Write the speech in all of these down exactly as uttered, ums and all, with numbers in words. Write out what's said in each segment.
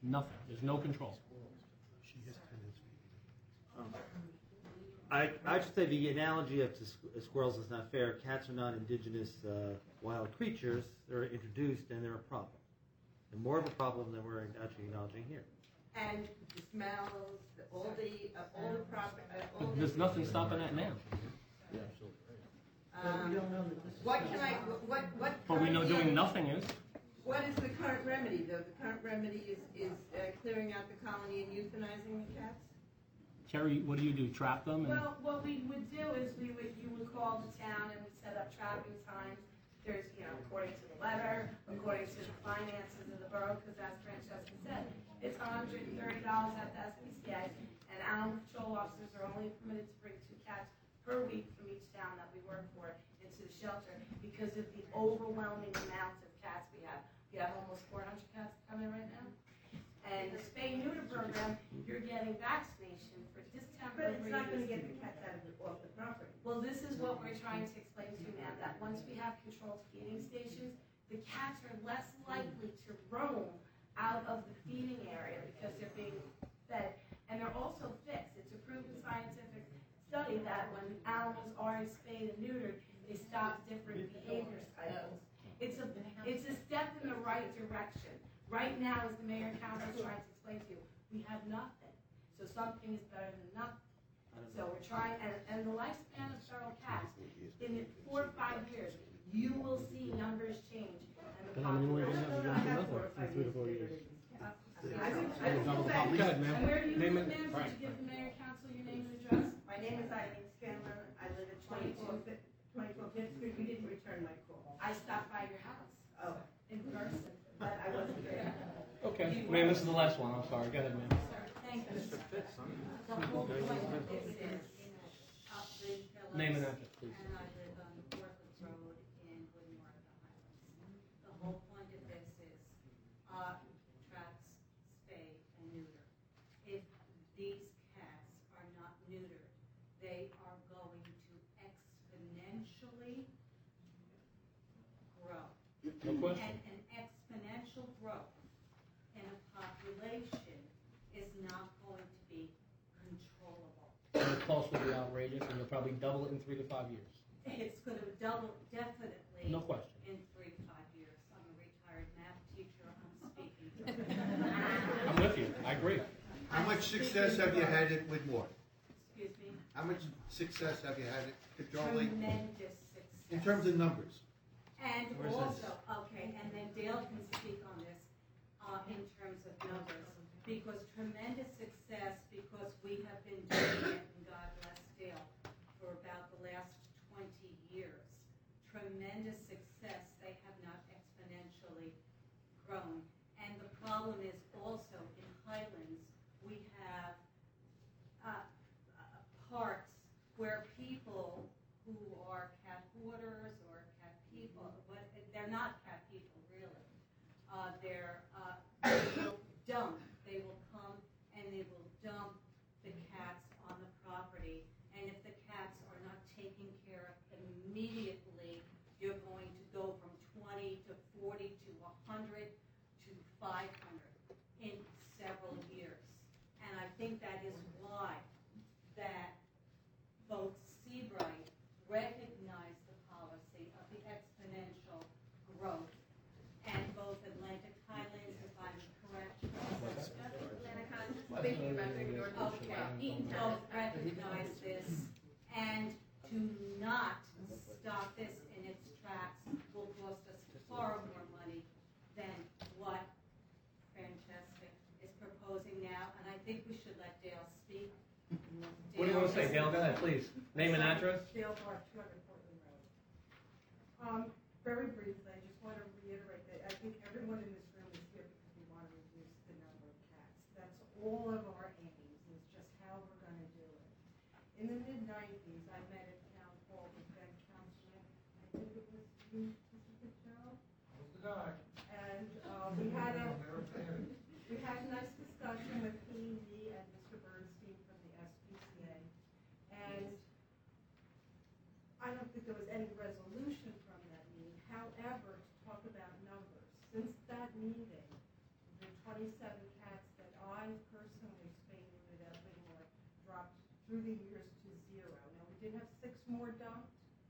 Nothing. There's no control. Um, I, I should say the analogy of to squirrels is not fair. Cats are not indigenous uh, wild creatures. They're introduced and they're a problem. They're more of a problem than we're actually acknowledging here. And the smells, the, all the, uh, all the property, uh, all There's the, nothing stopping that now. um, what can I, what, what? But we know currently- doing nothing is. What is the current remedy, though? The current remedy is, is uh, clearing out the colony and euthanizing the cats? Carrie, what do you do? Trap them? And Well, what we would do is we would, you would call the town and we'd set up trapping times. There's, you know, according to the letter, according to the finances of the borough, because as Francesca said, it's one hundred thirty dollars at the S P C A, and animal control officers are only permitted to bring two cats per week from each town that we work for into the shelter because of the overwhelming amount of cats we have. We have almost four hundred cats coming right now. And the spay neuter program, you're getting vaccination for distemper. But it's not gonna get the cats out of the, off the property. Well, this is what we're trying to explain to you now, that once we have controlled feeding stations, the cats are less likely to roam out of the feeding area because they're being fed. And they're also fixed. It's a proven scientific study that when animals are spayed and neutered, they stop different behavior cycles. It's a, it's a step in the right direction. Right now, as the mayor and council is trying to explain to you, we have nothing. So something is better than nothing. So we're trying, and, and the lifespan of feral cats, in four or five years, you will see numbers change. And the how many more you population. gonna have? You don't have nothing in three to four years. I think, I think Double the pop. fact- Go ahead, ma'am. And where do you Name live, it. ma'am? Right. Could you give the mayor and council your name and address? My name is Eileen Scanlon. I live at twenty-four Fifth Street. You didn't return my call. I stopped by your house Oh, in person. but I wasn't there. Okay. Ma'am, this is the last one. I'm sorry. Go ahead, ma'am. Sir, thank you. The whole point of this is, uh, the Phillips, Name and address, please. and I live on Norfolk Road in Woodmore, the Highlands. The whole point of this is, uh, traps, spay, and neuter. If these cats are not neutered, they are going to exponentially grow. No question. And an exponential growth in a population is not going to be controllable. And the cost will be outrageous, and you'll probably double it in three to five years. It's going to double definitely No question. in three to five years. I'm a retired math teacher. I'm speaking to I'm with you. I agree. How much success have you had it with more? Excuse me. How much success have you had it controlling Tremendous success. in terms of numbers? And Where's also, okay, and then Dale can speak on this uh, in terms of numbers, because tremendous success, because we have been doing it, and God bless Dale, for about the last twenty years. Tremendous success, they have not exponentially grown. And the problem is also in Highlands, we have uh, uh, parks where people who are cat hoarders or cat people, but they're not cat people really. Uh, they're, uh, they will dump, they will come and they will dump the cats on the property. And if the cats are not taken care of immediately, you're going to go from twenty to forty to one hundred to five hundred in several years. And I think that is why that both Seabright recognized the policy of the exponential growth, and both Atlantic Highlands, if I'm correct. Atlantic Highlands is thinking about doing North Okay, both recognize this, and to not stop this in its tracks will cost us far more money than what Francesca is proposing now, and I think we should let Dale speak. What do you want to say, Dale? Go ahead, please. Name and address. Dale Park, two hundred Portland Road. Um, very briefly, I just want to reiterate that I think everyone in this room is here because we want to reduce the number of cats. That's all of our aims, is just how we're going to do it. In the mid nineties, I met at town hall with Ben Councilman, I think it was you, Mister Fitzgerald? That's the guy. And uh, we had a we had a nice discussion with he, me, and Mister Bernstein from the S P C A. And I don't think there was any resolution from that meeting. However, to talk about numbers, since that meeting, the twenty-seven cats live person we've spayed neutered at Whitmore dropped through the years to zero. Now, we did have six more dumped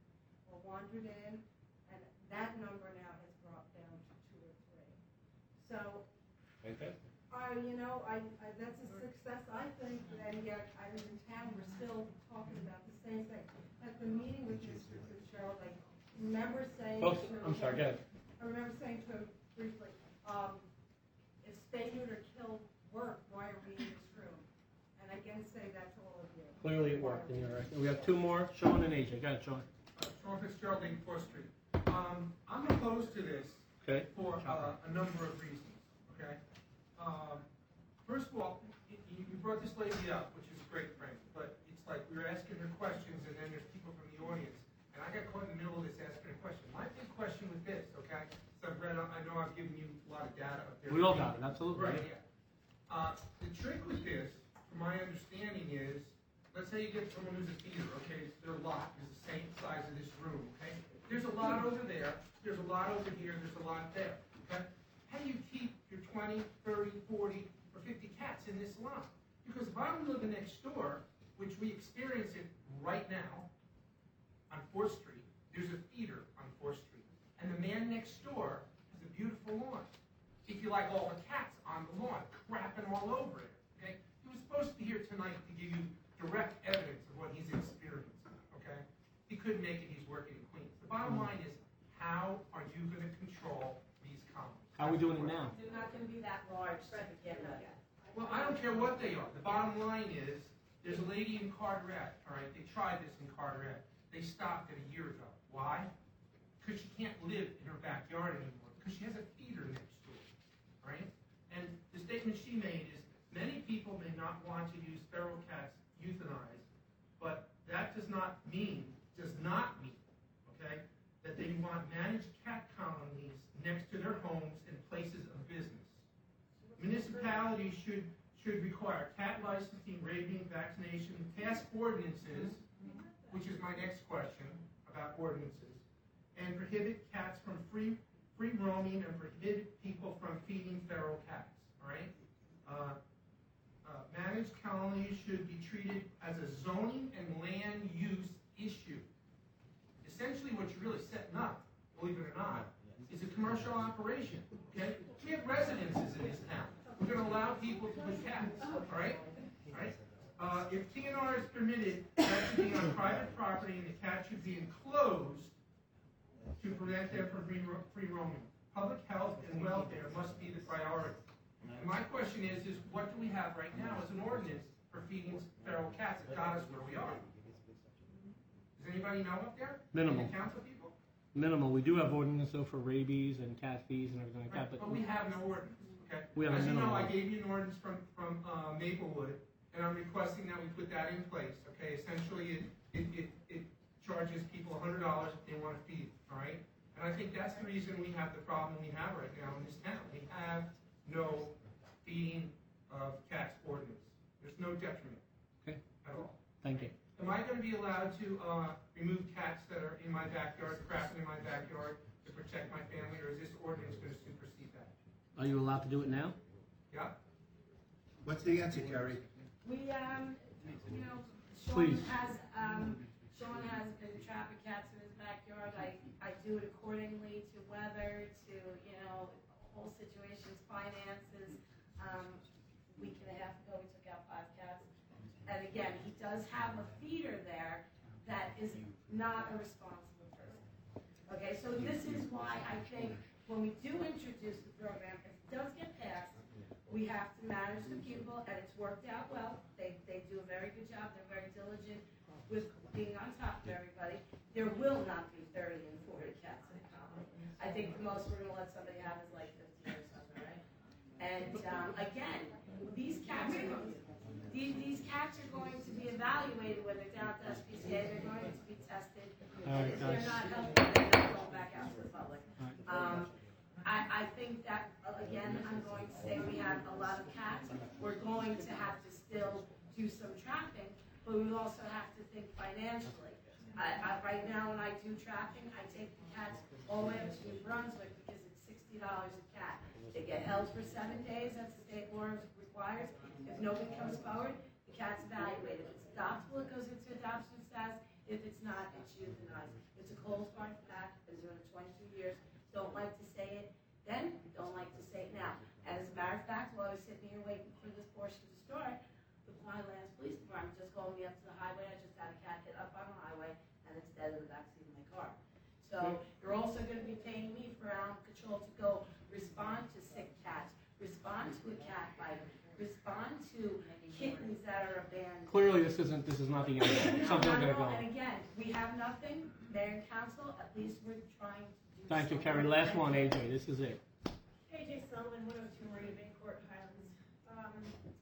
or wandered in, and that number now has dropped down to two or three. So, Fantastic. I, you know, I, I, that's a success, I think, and yet I was in town, we're still talking about the same thing. At the meeting with Mister Fitzgerald, I remember saying Folks, to him, I'm sorry, go ahead. I remember saying to him briefly, um, if spay neuter killed work, why are we in this room? And I can say that to all of you. Clearly it worked, and you're right. We have two more, Sean and A J. Go ahead, Sean. Uh, Sean Fitzgerald, fourth Street. Um, I'm opposed to this Okay. for uh, a number of reasons, okay? Um, first of all, you, you brought this lady up, which is great, Frank, but it's like we were asking her questions, and then there's people from the audience, and I got caught in the middle of this asking a question. My big question with this, okay, so I've read, I know I've given you a lot of data up there. We all got it, absolutely. Right, yeah. Uh, the trick with this, from my understanding, is, let's say you get someone who's a feeder, okay, their lot is the same size of this room, okay? There's a lot over there, there's a lot over here, there's a lot there, okay? How do you keep your twenty, thirty, forty, or fifty cats in this lot? Because if I'm living next door, which we experience it right now, on fourth Street, there's a feeder on fourth Street. And the man next door has a beautiful lawn. If you like all the cats on the lawn, crapping all over it, okay? He was supposed to be here tonight to give you direct evidence of what he's experiencing, okay? He couldn't make it, he's working in Queens. The bottom line is, how are you going to control these columns? How are we doing it now? They're not gonna be that large to begin with. Well, I don't care what they are. The bottom line is, there's a lady in Carteret, all right? They tried this in Carteret. They stopped it a year ago. Why? Because she can't live in her backyard anymore, because she has a feeder next door, all right? And the statement she made is, many people may not want to use feral cats euthanized, but that does not mean, does not mean, okay, that they want managed cat colonies next to their homes and places of business. Municipalities should should require cat licensing, rabies, vaccination, task ordinances, which is my next question about ordinances, and prohibit cats from free free roaming and prohibit people from feeding feral cats. All right. Uh, uh, managed colonies should be treated as a zoning and land use issue. Essentially, what you're really setting up, believe it or not, is a commercial operation. Okay, we have residences in this town. We're going to allow people to put cats. All right, all right. Uh, if T N R is permitted, that should be on private property, and the cat should be enclosed to prevent them from free, ro- free roaming. Public health and welfare must be the priority. And my question is, is what do we have right now as an ordinance for feeding feral cats that got us where we are? Does anybody know up there? Minimal. Any council people? Minimal. We do have ordinance though for rabies and cat fees and everything like Right, that, but we have no ordinance, okay? We have a As you know, minimal. I gave you an ordinance from, from uh, Maplewood, and I'm requesting that we put that in place, okay? Essentially, it, it, it, it charges people one hundred dollars if they want to feed, all right? And I think that's the reason we have the problem we have right now in this town. We have no feeding of cats ordinance. There's no detriment Okay. at all. Thank you. Am I going to be allowed to uh, remove cats that are in my backyard, crapping in my backyard to protect my family, or is this ordinance going to supersede that? Are you allowed to do it now? Yeah? What's the answer, Kerry? We, um, you know, Sean Please. has, um, Sean has been trapping cats in his backyard. I, I do it accordingly to weather, to, you know, whole situations, finances. Um, a week and a half ago, we took out five cats. And again, he does have a feeder there that is not a responsible person. Okay, so this is why I think when we do introduce the program, if it does get passed, we have to manage the people, and it's worked out well. They, they do a very good job. They're very diligent with being on top of everybody. There will not be thirty and forty cats in a colony. I think the most we're going to let somebody have is like fifteen or something, right? And um, again, these cats are going to, these, these cats are going to be evaluated when they're down at the S P C A. They're going to be tested. All right, And if they're guys. not healthy, then they're going back out to the public. Um, I, I think that, uh, again, I'm going to say we have a lot of cats. We're going to have to still do some trapping, but we also have to think financially. I, I, right now, when I do trapping, I take the cats all the way up to New Brunswick because it's sixty dollars a cat. They get held for seven days, as the state law requires, nobody comes forward, the cat's evaluated. If it's adoptable, it goes into adoption status. If it's not, it's euthanized. It's a cold hard fact. I've been doing it twenty-two years. Don't like to say it then, don't like to say it now. And as a matter of fact, while I was sitting here waiting for this portion to start, the Pinelands Police Department just called me up to the highway. I just had a cat hit up on the highway, and it's dead in the backseat of my car. So you're also going to be paying me for animal control to go respond to sick cats, respond to a cat bite, respond to kittens that are abandoned. Clearly, this isn't, this is not the end of it. Something's Not gonna at go all. on. And again, we have nothing, mayor and council, at least we're trying to do Thank you, something. Carrie. Last Thank one, you. A J, this is it. A J Sullivan, one oh two Marina Bay Court, Highlands. Um,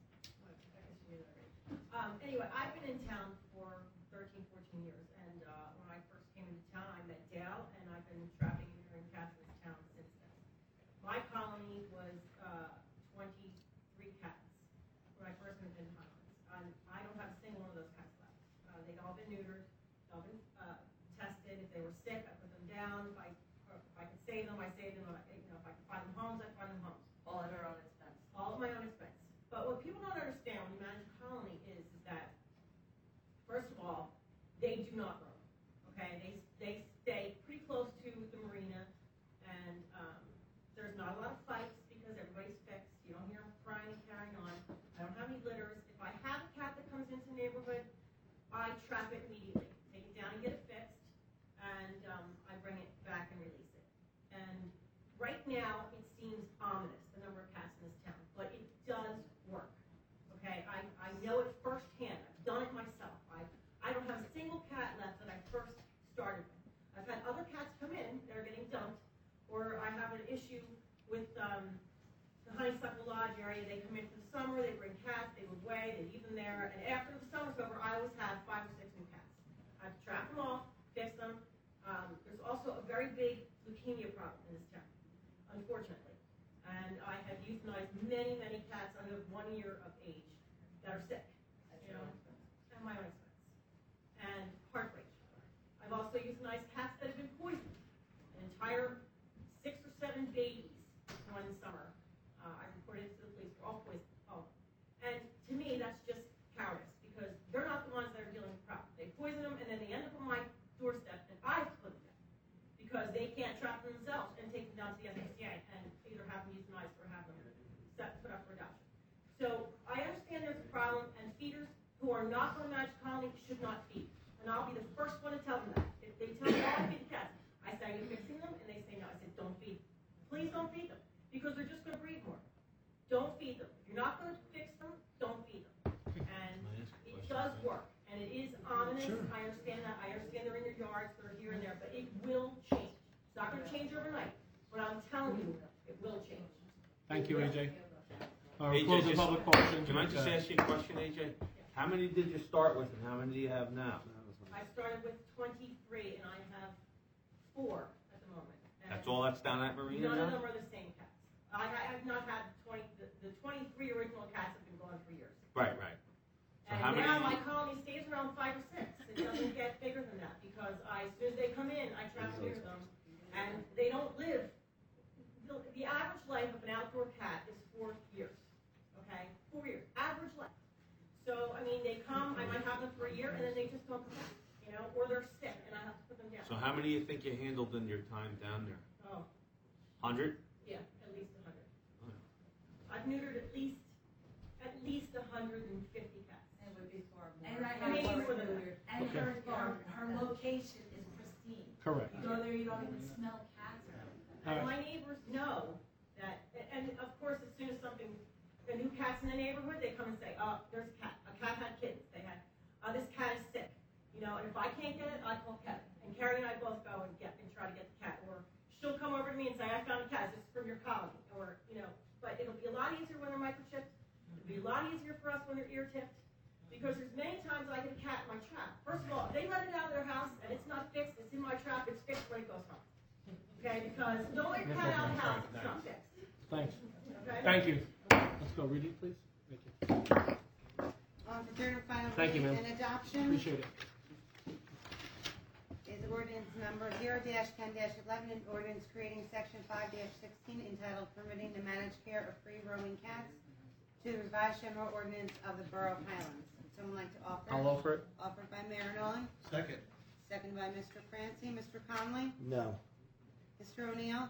I guess you knew that already. Um, anyway, I've been in town for thirteen, fourteen years, and, uh, when I first came into town, I met Dale, and I've been trapping and neutering cats in this town since then. My colony was, uh, twenty-three cats when I first moved into Highlands. Um, I don't have a single one of those cats left. Uh, they've all been neutered, they've all been, uh, tested. If they were sick, I put them down. If I, or if I could save them, I saved them. If I- You know, if I could find them homes, I find them homes. All at our own expense. All at my own expense. But what people don't understand when you manage a colony is, is that, first of all, they do not roam. Okay, they they stay pretty close to the marina, and um, there's not a lot of fights because everybody's fixed. You don't hear them crying and carrying on. I don't have any litters. If I have a cat that comes into the neighborhood, I trap it immediately, take it down and get it fixed, and um, I bring it back and release it. And right now, it seems ominous, the number of cats in this town, but it does work. Okay, I, I know it firsthand. I've done it myself. I I don't have a single cat left that I first started with. I've had other cats come in that are getting dumped, or I have an issue with um, the Honeysuckle Lodge area. They come in for the summer, they bring cats, they move away, they leave them there, and after the summer's over, I always have five or six new cats. I've trapped them all, fixed them. Um, there's also a very big leukemia problem in this town, unfortunately. And I have euthanized many, many cats under one year of age that are sick, you know, at my own expense. And heartbreak. I've also euthanized cats that have been poisoned. An entire six or seven babies one summer. Uh, I reported it to the police. We're all poisoned. Oh. And to me, that's just cowardice because they're not the ones that are dealing with the problem. They poison them and then they end up on my doorstep and I have to put them down because they can't trap them themselves and take them down to the S P C A and either have them euthanized or have them set, put up for adoption. So I understand there's a problem, and feeders who are not going to manage a colony should not feed. And I'll be the first one to tell them that. If they tell me, oh, I feed the cats, I say, are you fixing them? And they say no. I said, don't feed them. Please don't feed them because they're just going to breed more. Don't feed them. If you're not going to fix them, don't feed them. And it does work. And it is ominous. Sure. I understand that. I understand they're in your yards, they're here and there, but it will change. It's not going to change overnight. But I'm telling you, it will change. Thank you, A J. Uh, A J, close the just- public portion. Can I just ask you a question, A J? How many did you start with and how many do you have now? I started with twenty-three, and I have four at the moment. And That's all that's down at Marina none of now? them are the same cats. I, I have not had twenty. The, the twenty-three original cats have been gone for years. Right, right. So And how many? now my colony stays around five or six. It doesn't get bigger than that because I, as soon as they come in, I trap near them, and they don't live. The, the average life of an outdoor cat is four years. Okay, four years, average life. So I mean, they come. I might have them for a year, and then they just don't come back. You know, or they're sick, and I have to put them down. So how many do you think you handled in your time down there? Oh, Hundred? yeah, at least a hundred. I've neutered at least, at least a hundred and fifty cats. And would be far more. And I Maybe have more more than that. And Okay. her, her, her location is pristine. Correct. You go there, you don't even smell cats or anything. All And right. my neighbors know that, and of course, as soon as something, a new cat's in the neighborhood, they come and say, oh, there's a cat. A cat had kittens. They had, uh, this cat is sick. You know, and if I can't get it, I call Kevin. And Carrie and I both go and get and try to get the cat. Or she'll come over to me and say, I found a cat. This is from your colony. Or, you know, but it'll be a lot easier when they're microchipped. It'll be a lot easier for us when they're ear tipped. Because there's many times I get a cat in my trap. First of all, if they let it out of their house and it's not fixed, it's in my trap, it's fixed when it goes home. Okay, because don't let a cat out of the house, it's not fixed. Thanks. Okay? Thank you. Let's go, Rudy, please. Thank you. On for third and final Thank you, reading ma'am. and adoption Appreciate it. is ordinance number zero ten eleven, an ordinance creating section five sixteen entitled Permitting the Managed Care of Free Roaming Cats to the revised general ordinance of the Borough of Highlands. Would someone like to offer? I'll offer it. Offered by Mayor Nolan, Second. seconded by Mister Francie. Mister Conley? No. Mister O'Neill?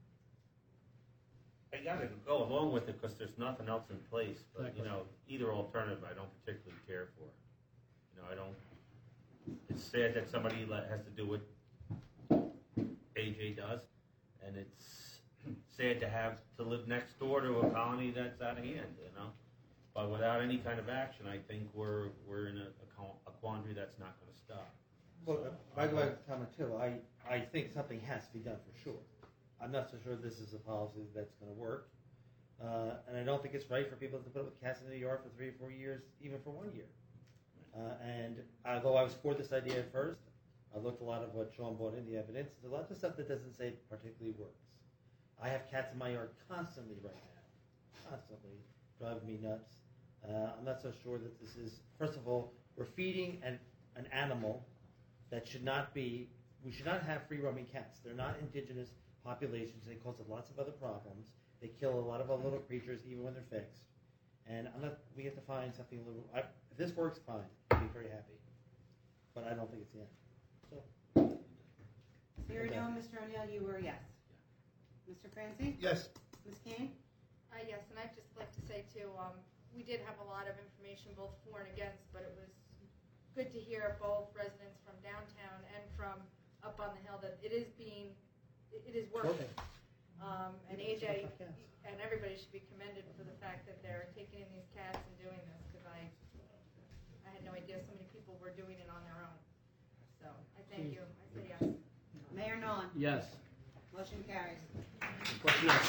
I gotta go along with it because there's nothing else in place, but, you know, either alternative I don't particularly care for. You know, I don't, it's sad that somebody let- has to do what A J does, and it's sad to have to live next door to a colony that's out of hand, you know? But without any kind of action, I think we're, we're in a, a qu- a quandary that's not gonna stop. Well, So, I'd like to comment too. I, I think something has to be done for sure. I'm not so sure this is a policy that's going to work. Uh, and I don't think it's right for people to put up with cats in the yard for three or four years, even for one year. Uh, and although I was for this idea at first, I looked a lot of what Sean brought in, the evidence. There's a lot of stuff that doesn't say particularly works. I have cats in my yard constantly right now. Constantly. Driving me nuts. Uh, I'm not so sure that this is, first of all, we're feeding an, an animal that should not be, we should not have free roaming cats. They're not indigenous populations. They cause lots of other problems. They kill a lot of our little creatures even when they're fixed. And I'm not, we have to find something a little, I, if this works, fine. I'll be very happy. But I don't think it's the end. So. Mayor Nolan, Mister O'Neill, you were yes. Mister Francie? Yes. Miz Kane? Uh, yes, and I'd just like to say too, um, we did have a lot of information both for and against, but it was good to hear both residents from downtown and from up on the hill that it is being, it is working. Um, and A J and everybody should be commended for the fact that they're taking in these cats and doing this, because I, I had no idea so many people were doing it on their own. So I thank you. I say yes. Mayor Nolan? Yes. Motion carries. What's next?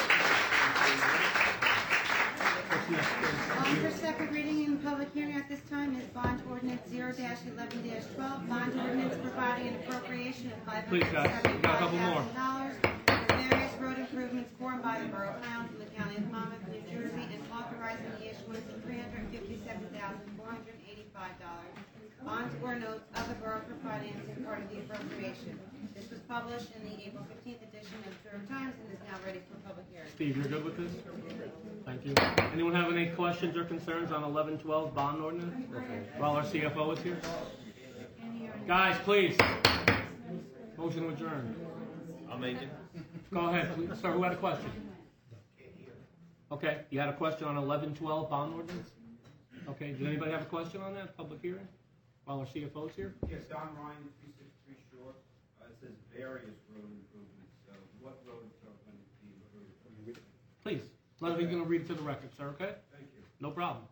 What's next, please? On for second reading in public hearing at this time is bond ordinance zero eleven twelve, bond ordinance providing an appropriation of five Please, hundred guys, we got a seventy-five couple more. thousand dollars for various road improvements formed by the Borough of Highlands in the County of Monmouth, New Jersey, and authorizing the issuance of three hundred fifty-seven thousand four hundred eighty-five dollars bonds or notes of the borough for financing part of the appropriation. This was published in the April fifteenth edition of the Durham Times and is now ready for public hearing. Steve, you're good with this? Thank you. Anyone have any questions or concerns on eleven twelve bond ordinance? While our C F O is here? Guys, please. Motion adjourned. I'll make it. Go ahead, please. Sir, who had a question? Okay, you had a question on eleven twelve bond ordinance? Okay, does anybody have a question on that, public hearing? While our C F O is here? Yes, Don Ryan, three sixty-three Shore. Uh, it says various road improvements. So what roads are going to be improved? Please, let me going to read it to the record, sir, okay? Thank you. No problem.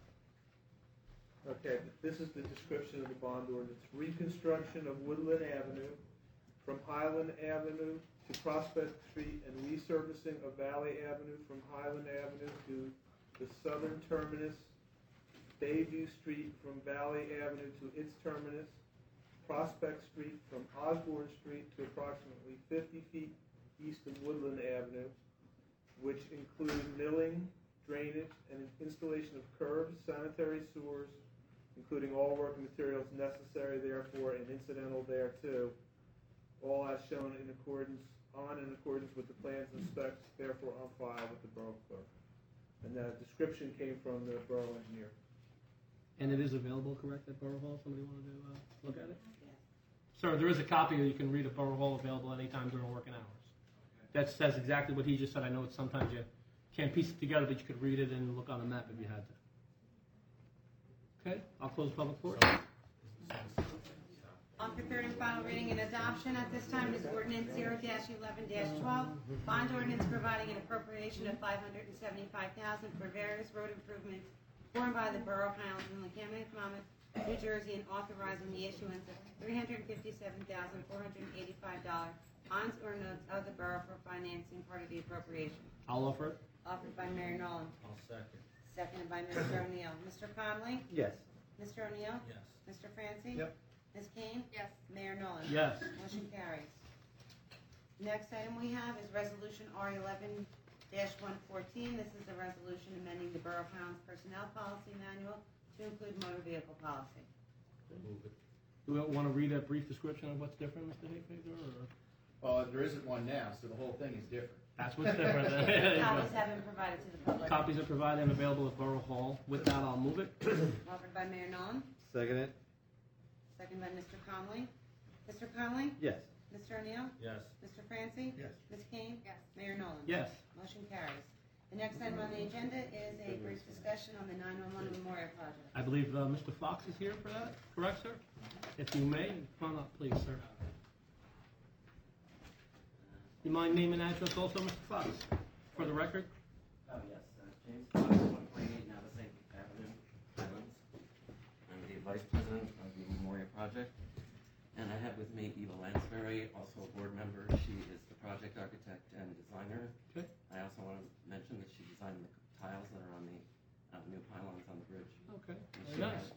Okay, this is the description of the bond ordinance. Reconstruction of Woodland Avenue from Highland Avenue to Prospect Street and resurfacing of Valley Avenue from Highland Avenue to the southern terminus, Bayview Street from Valley Avenue to its terminus, Prospect Street from Osborne Street to approximately fifty feet east of Woodland Avenue, which include milling, drainage, and installation of curbs, sanitary sewers, including all work materials necessary therefore and incidental thereto, all as shown in accordance, on in accordance with the plans and specs, therefore on file with the borough clerk. And that description came from the borough engineer. And it is available, correct, at Borough Hall? Somebody wanted to uh, look at it? Sir, there is a copy that you can read at Borough Hall available anytime during working hours. That says exactly what he just said. I know it's sometimes you can't piece it together, but you could read it and look on a map if you had to. Okay, I'll close public portion. On for third and final reading and adoption at this time is ordinance zero eleven twelve, bond ordinance providing an appropriation of five hundred seventy-five thousand dollars for various road improvements formed by the Borough of Highlands in the County of Monmouth, New Jersey, and authorizing the issuance of three hundred fifty-seven thousand four hundred eighty-five dollars bonds or notes of the borough for financing part of the appropriation. I'll offer it. Offered by Mayor Nolan. I'll second. Seconded by Mister O'Neill. Mister Conley? Yes. Mister O'Neill? Yes. Mister Francie? Yep. Miz Kane? Yes. Mayor Nolan? Yes. Motion carries. Next item we have is Resolution R eleven one fourteen. This is a resolution amending the Borough of Highlands Personnel Policy Manual to include motor vehicle policy. Move it. Do we want to read a brief description of what's different, Mister Hayfazer? Or? Well, there isn't one now, so the whole thing is different. That's what's different. There you go. Copies have been provided to the public. Copies are provided and available at Borough Hall. With that, I'll move it. Offered by Mayor Nolan, Second it? second by Mister Conley. Mister Conley? Yes. Mister O'Neill? Yes. Mister Francie? Yes. Miz Kane? Yes. Mayor Nolan? Yes. Motion carries. The next item on the agenda is a brief discussion on the nine one one Memorial Project. I believe uh, Mister Fox is here for that. Correct, sir? If you may, come on up, please, sir. You mind name and address also, Mister Fox, for the record? Oh, yes, uh, James Fox, one twenty-eight Navasink Avenue, Highlands. I'm the vice president of the Memorial Project, and I have with me Eva Lansbury, also a board member. She is the project architect and designer. Okay. I also want to mention that she designed the tiles that are on the uh, new pylons on the bridge. Okay, And very she nice.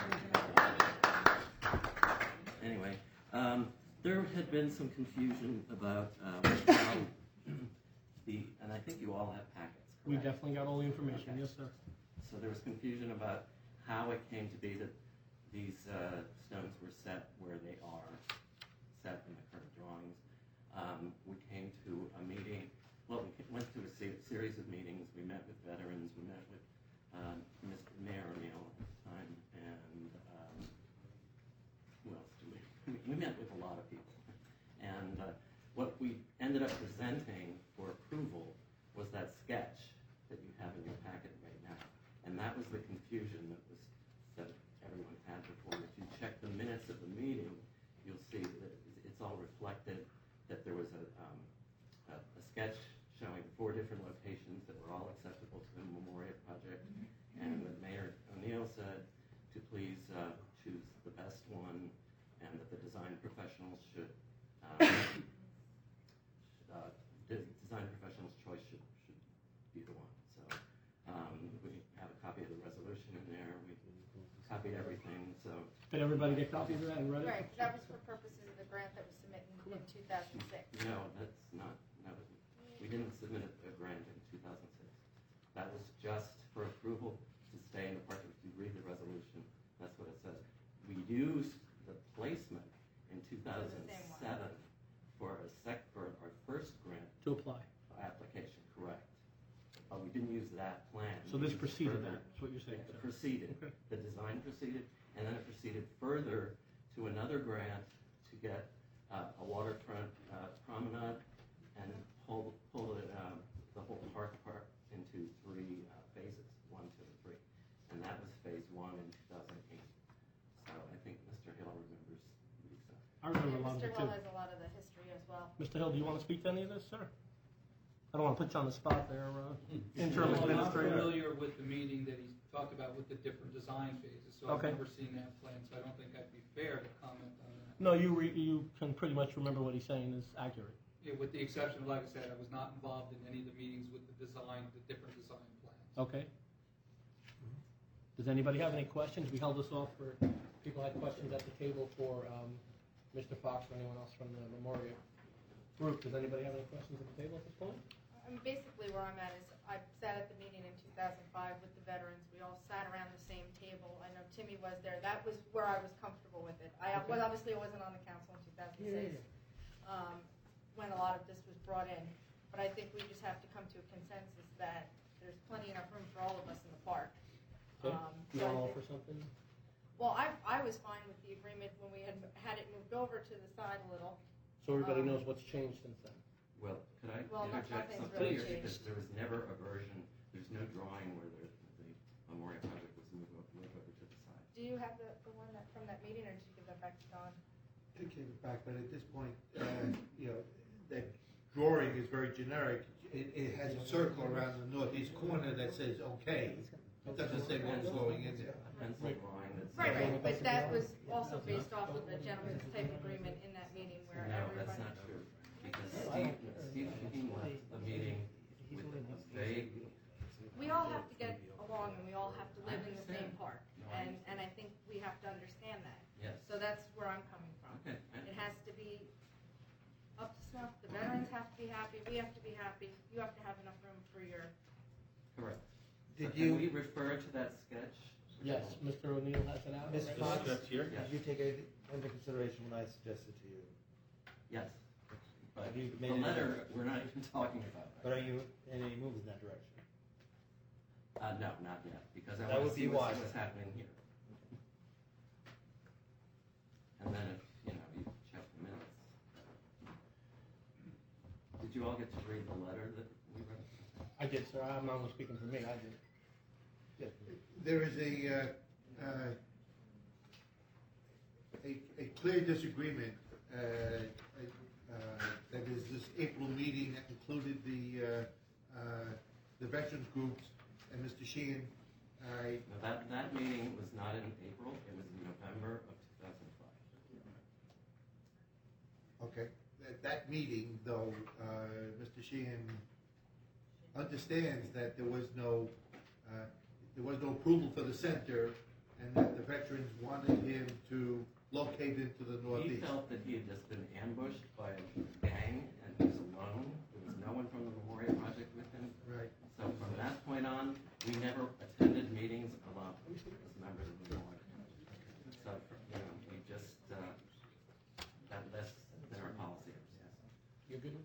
had- Anyway, um, there had been some confusion about um, how the, and I think you all have packets, We correct? definitely got all the information. Okay. Yes, sir. So there was confusion about how it came to be that these uh, stones were set where they are, set in the current drawings. Um, we came to a meeting, well, we went to a se- series of meetings. We met with veterans, we met with um, Mister Mayor O'Neill at the time, and um, who else did we? We met with a lot of people. And uh, what we ended up presenting for approval was that sketch that you have in your packet right now. And that was the confusion that was that everyone had before. If you check the minutes of the meeting, you'll see that it's all reflected that there was a, um, a, a sketch showing four different locations that were all acceptable to the Memorial Project, and that Mayor O'Neill said to please uh, choose the best one, and that the design professionals should um, uh, the design professional's choice should, should be the one. So um, we have a copy of the resolution in there. We copied everything. So Did everybody get copies of that and read it? Right, that was for purposes of the grant that was submitted in two thousand six. no, that's not. No, we didn't submit a grant in two thousand six. That was just for approval to stay in the park. If you read the resolution, that's what it says. We used the placement in two thousand seven for a sec for our first grant To apply. application, correct? But we didn't use that plan. So We this used preceded further- that, is what you're saying, It sir? proceeded. Okay. The design proceeded, and then it proceeded further to another grant to get uh, a waterfront uh, promenade and pull pull it um, the whole park part into three uh, phases, one, two, and three, and that was phase one in two thousand eight. So I think Mister Hill remembers these. Uh, I remember a lot of Mister it Hill too. has a lot of the history as well. Mister Hill, do you want to speak to any of this, sir? I don't want to put you on the spot there, uh, interim Well, I'm administrator. familiar with the meeting that he talked about with the different design phases, so I've Okay. never seen that plan, so I don't think I'd be fair to comment on that. No, you re- you can pretty much remember what he's saying is accurate. Yeah, with the exception, like I said, I was not involved in any of the meetings with the design, the different design plans. Okay. Does anybody have any questions? We held this off for people had questions at the table for um, Mister Fox or anyone else from the Memorial group. Does anybody have any questions at the table at this point? I mean, basically where I'm at is I sat at the meeting in two thousand five with the veterans. We all sat around the same table. I know Timmy was there. That was where I was comfortable with it. I Okay. well, obviously I wasn't on the council in two thousand six Yeah, um, when a lot of this was brought in. But I think we just have to come to a consensus that there's plenty enough room for all of us in the park. Okay. Um, You so I want to think- offer something? Well, I, I was fine with the agreement when we had had it moved over to the side a little. So everybody Um, knows what's changed since then. Well, could I Well, not- interject nothing's something really here? changed. Because there was never a version, there's no drawing where the, the Memorial Project was moved, o- moved over to the side. Do you have the, the one that, from that meeting, or did you give that back to Don? To give it back, but at this point, uh, you know, that drawing is very generic. It, it has a circle around the northeast corner that says okay. It doesn't say what's going in there. A pencil drawing that's. Right, right, but that was also based off of the gentleman's type agreement in that meeting where No, everybody. that's not true, because Steve, Steve Shaheen left the meeting with a vague. We all have to get along and we all have to live in the same park, and, and I think we have to understand that. Yes. So that's where I'm coming from. Okay. It has to be up to snuff, the veterans have to be happy, we have to be happy, you have to have enough room for your. Correct. Did So you- Can we refer to that sketch? Yes, Mister O'Neill has it out. Miz right? Fox, That's here? did you take it into consideration when I suggested to you? Yes. But Have you the made any letter, moves? we're not even talking about that. But are you in any moves in that direction? Uh, no, not yet, because I That want would to be see what's, wise. what's happening here. And then if, you know, you check the minutes. Did you all get to read the letter that we wrote? I did, sir. I'm not only speaking for me. I did. There is a, uh, uh, a, a clear disagreement, uh, uh, that is this April meeting that included the, uh, uh, the veterans groups and Mister Sheehan. I, No, that, that meeting was not in April, it was in November of two thousand five. okay, at that meeting, though, uh, Mister Sheehan understands that there was no, uh, there was no approval for the center, and that the veterans wanted him to locate into the He northeast. felt that he had just been ambushed by a gang and he was alone. There was no one from the Memorial Project with him. Right. So from that point on, we never attended meetings alone as members of the Memorial Project. So, you know, we just, uh, that, that's been our policy ever since. You're good?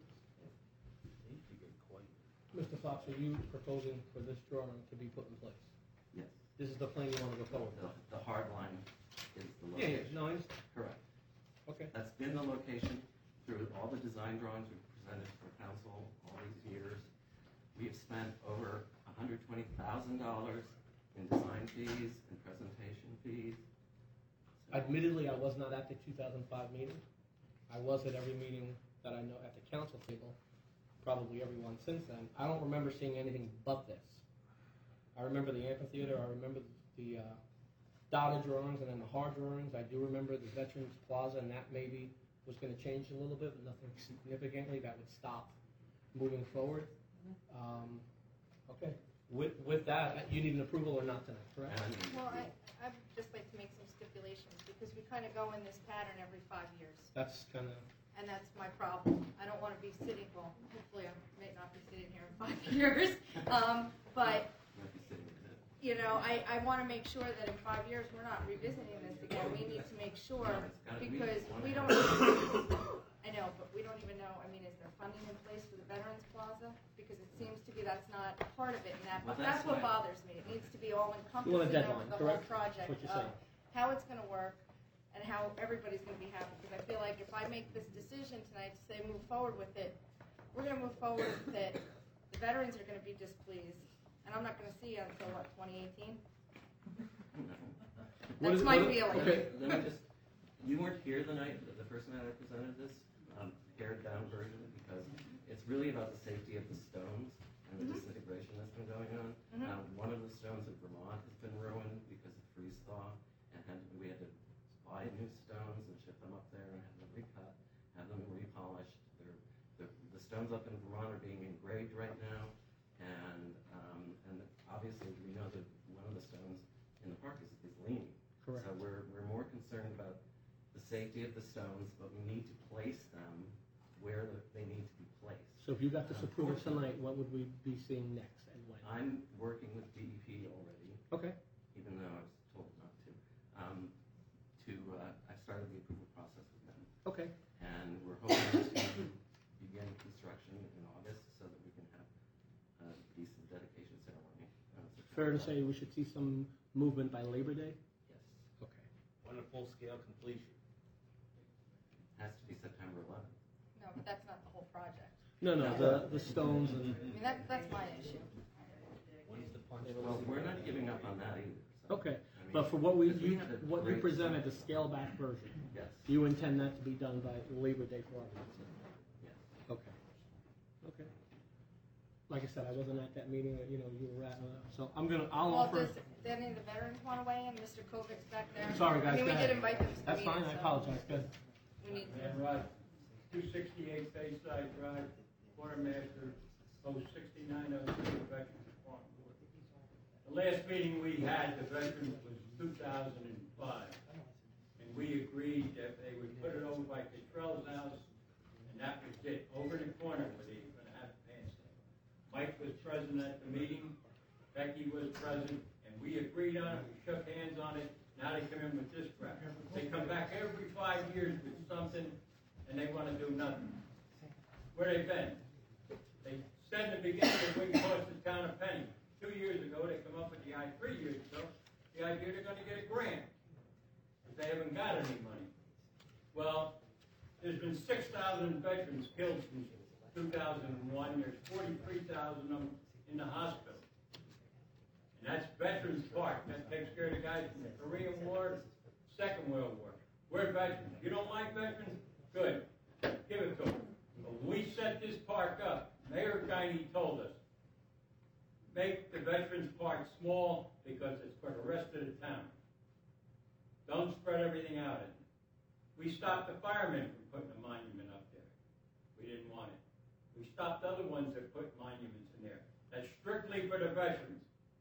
Mister Fox, are you proposing for this drawing to be put in place? Yes. This is the plan you want to go forward The, with? the hard line is the Yeah, location. yeah, no, I understand. Correct. Okay. That's been the location through all the design drawings we've presented for council all these years. We have spent over one hundred twenty thousand dollars in design fees and presentation fees. Admittedly, I was not at the two thousand five meeting. I was at every meeting that I know at the council table, probably every one since then. I don't remember seeing anything but this. I remember the amphitheater, I remember the uh, dotted drawings and then the hard drawings. I do remember the Veterans Plaza, and that maybe was going to change a little bit, but nothing significantly that would stop moving forward. Um, okay. With, with that, you need an approval or not tonight, correct? Well, I, I'd just like to make some stipulations, because we kind of go in this pattern every five years, That's kind of, and that's my problem. I don't want to be sitting, well, hopefully I may not be sitting here in five years, um, but, Might be sitting in it. you know, I, I want to make sure that in five years, we're not revisiting this again. We need to make sure, No, it's gotta be because one we of don't, them. I know, but we don't even know, I mean, is there funding in place for the Veterans Plaza? Because it seems to be that's not part of it, and that, Well, that's that's what why- bothers me. It needs to be all You want a encompassing deadline, of the whole correct? project What you're of saying. how it's gonna work and how everybody's gonna be happy. Because I feel like if I make this decision tonight to say move forward with it, we're gonna move forward with it. The veterans are gonna be displeased, and I'm not gonna see you until, what, twenty eighteen? What That's is- my what- feeling. okay. Let me just, you weren't here the night, the first night I presented this, um, pared down version, because it's really about the safety of the stones and the Mhm. disintegration that's been going on. Mhm. Um, one of the stones in Vermont has been ruined because of freeze thaw, and had, we had to buy new stones and ship them up there and have them recut, have them repolished. They're, the, the stones up in Vermont are being engraved right now, and um, and obviously we know that one of the stones in the park is, is leaning. Correct. So we're, we're more concerned about the safety of the stones, but we need to place them where the, they need to be placed. so if you got this approval tonight, what would we be seeing next and when? I'm working with D E P already, Okay. even though I was told not to. Um, to uh, I started the approval process with them, Okay. and we're hoping to begin construction in August so that we can have a decent dedication ceremony. on September Fair to eleventh. say we should see some movement by Labor Day? Yes. Okay. When a full-scale completion. Has to be September eleventh. No, but that's not the whole project. No, no, the, the stones and, I mean, that, that's my issue. When's the punch? Well, we're not giving up on that either. So, okay. I mean, But for what we, because we you, had a what you great presented, the design. scale-back version, Yes. you intend that to be done by Labor Day for our council? Yes. Okay. Okay. Like I said, I wasn't at that meeting that, you know, you were at, uh, so I'm gonna, I'll Well, offer. does, do any of the veterans want to weigh in? Mister Kovic's back there. Sorry, I guys, mean, go we ahead. did invite them to the That's meeting, fine, I so apologize, go ahead. we need to. Yeah, right. two sixty-eight Bayside Drive, Quartermaster, post sixty-nine oh three, Veterans Farm Board. The last meeting we had, the veterans, was two thousand five. And we agreed that they would put it over by Cottrell's house, and that was it, over the corner where they were gonna have the bandstand. Mike was present at the meeting, Becky was present, and we agreed on it, we shook hands on it. Now they come in with this crap. They come back every five years with something, and they wanna do nothing. Where they been? They said in the beginning it wouldn't cost the town a penny. Two years ago, they come up with the idea, three years ago, the idea they're gonna get a grant. But they haven't got any money. Well, there's been six thousand veterans killed since two thousand one. There's forty-three thousand of them in the hospital. And that's Veterans Park. That takes care of the guys from the Korean War, Second World War. We're veterans. You don't like veterans? Good. Give it to them. But when we set this park up, Mayor Guiney told us, make the Veterans Park small because it's for the rest of the town. Don't spread everything out in it. We stopped the firemen from putting a monument up there. We didn't want it. We stopped other ones that put monuments in there. That's strictly for the veterans.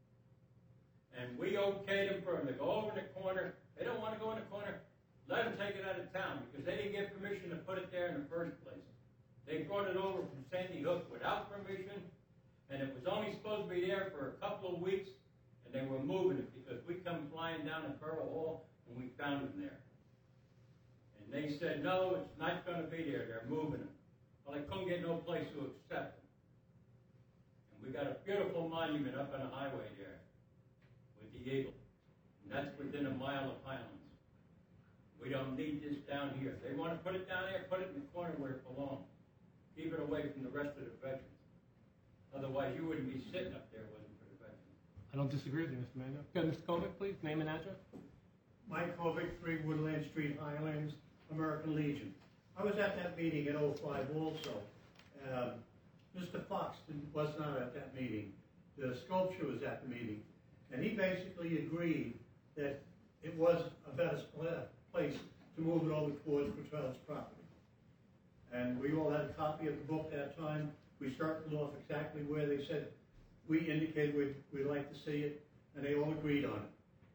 And we okayed them for them to go over in the corner. They don't want to go in the corner. Let them take it out of town because they didn't get permission to put it there in the first place. They brought it over from Sandy Hook without permission, and it was only supposed to be there for a couple of weeks, and they were moving it because we come flying down to Pearl Hall and we found them there. And they said, no, it's not going to be there. They're moving them. Well, they couldn't get no place to accept them. And we got a beautiful monument up on the highway there with the eagle. And that's within a mile of Highlands. We don't need this down here. If they want to put it down there, put it in the corner where it belongs. Keep it away from the rest of the veterans. Otherwise, you wouldn't be sitting up there if it wasn't for the veterans. I don't disagree with you, Mister Mango. Good, Mister Kovic, please, name and address. Mike Kovic, three Woodland Street, Highlands, American Legion. I was at that meeting in oh five also. Um, Mister Fox was not at that meeting. The sculpture was at the meeting. And he basically agreed that it was a better place to move it over towards Cottrell's property. And we all had a copy of the book that time. We started off exactly where they said we indicated we'd, we'd like to see it, and they all agreed on it.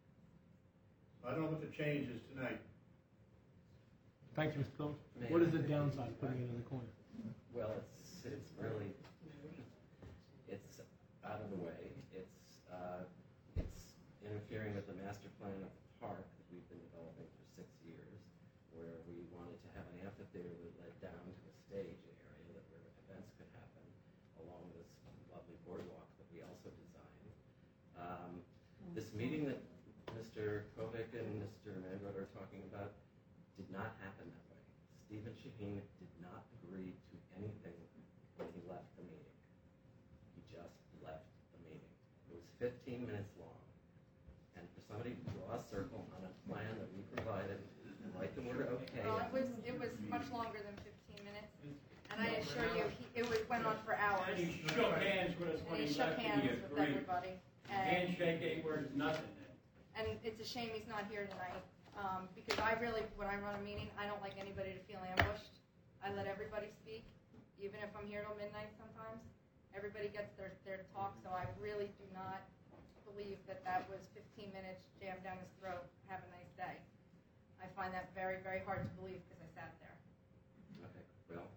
I don't know what the change is tonight. Thank you, Mister Kovic. What is the downside of putting it in the corner? Well, it's, it's really, it's out of the way. It's, uh, it's interfering with the master plan of the park that we've been developing for six years, where we wanted to have an amphitheater that led down to a stage area that where events could happen along this lovely boardwalk that we also designed. Um, this meeting that Mister Kovic and Mister Mangold are talking about did not happen that way. Stephen Shaheen did not agree to anything when he left the meeting. He just left the meeting. It was fifteen minutes long. And for somebody to draw a circle on a plan that we provided, write the word okay. Well, it was, it was much longer than fifteen minutes. And I assure you, he, it was, went on for hours. And he shook hands with us And when he he shook left, hands and he with agreed. everybody. And, Handshake ain't worth nothing. and it's a shame he's not here tonight. Um, because I really, when I run a meeting, I don't like anybody to feel ambushed. I let everybody speak, even if I'm here till midnight sometimes. Everybody gets their, their talk, so I really do not believe that that was fifteen minutes jammed down his throat. Have a nice day. I find that very, very hard to believe because I sat there. Okay, well,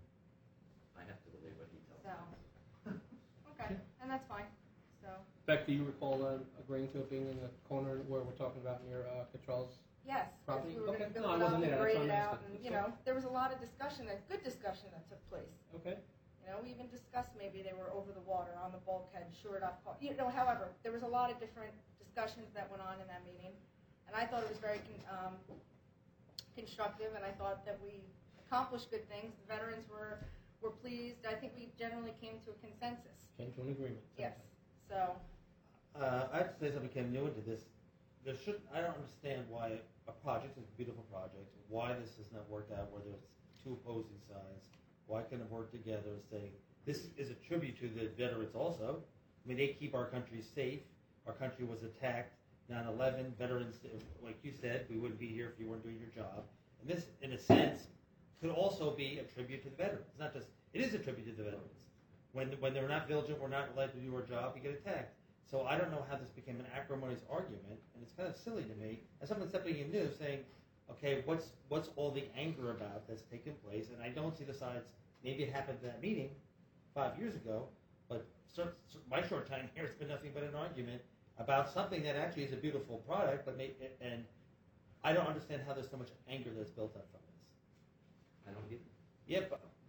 I have to believe what he tells So, me. okay, and that's fine. So, Beck, do you recall uh, agreeing to it being in the corner where we're talking about near uh, Cottrell's yes, because property? we were Okay. going to No, I build it up wasn't and there. grade That's it why I out, missed and it. you know, there was a lot of discussion, a good discussion that took place. Okay. You know, we even discussed maybe they were over the water on the bulkhead, shored up. You know, however, there was a lot of different discussions that went on in that meeting, and I thought it was very con- um, constructive, and I thought that we accomplished good things. The veterans were were pleased. I think we generally came to a consensus. Came to an agreement. Yes. So. Uh, I'd say something came new into this. There should I don't understand why a project is a beautiful project. Why this has not worked out? Where there's two opposing sides. Why couldn't it work together? Say this is a tribute to the veterans. Also, I mean they keep our country safe. Our country was attacked. nine eleven veterans, like you said, we wouldn't be here if you weren't doing your job. And this, in a sense, could also be a tribute to the veterans. It's not just it is a tribute to the veterans. When when they're not vigilant, we're not allowed to do our job. We get attacked. So I don't know how this became an acrimonious argument, and it's kind of silly to me. As someone stepping in new, saying, "Okay, what's what's all the anger about that's taken place?" And I don't see the sides. Maybe it happened at that meeting five years ago, but cert, cert, my short time here, it's been nothing but an argument about something that actually is a beautiful product, but may, and I don't understand how there's so much anger that's built up from this. I don't either. Yeah, but,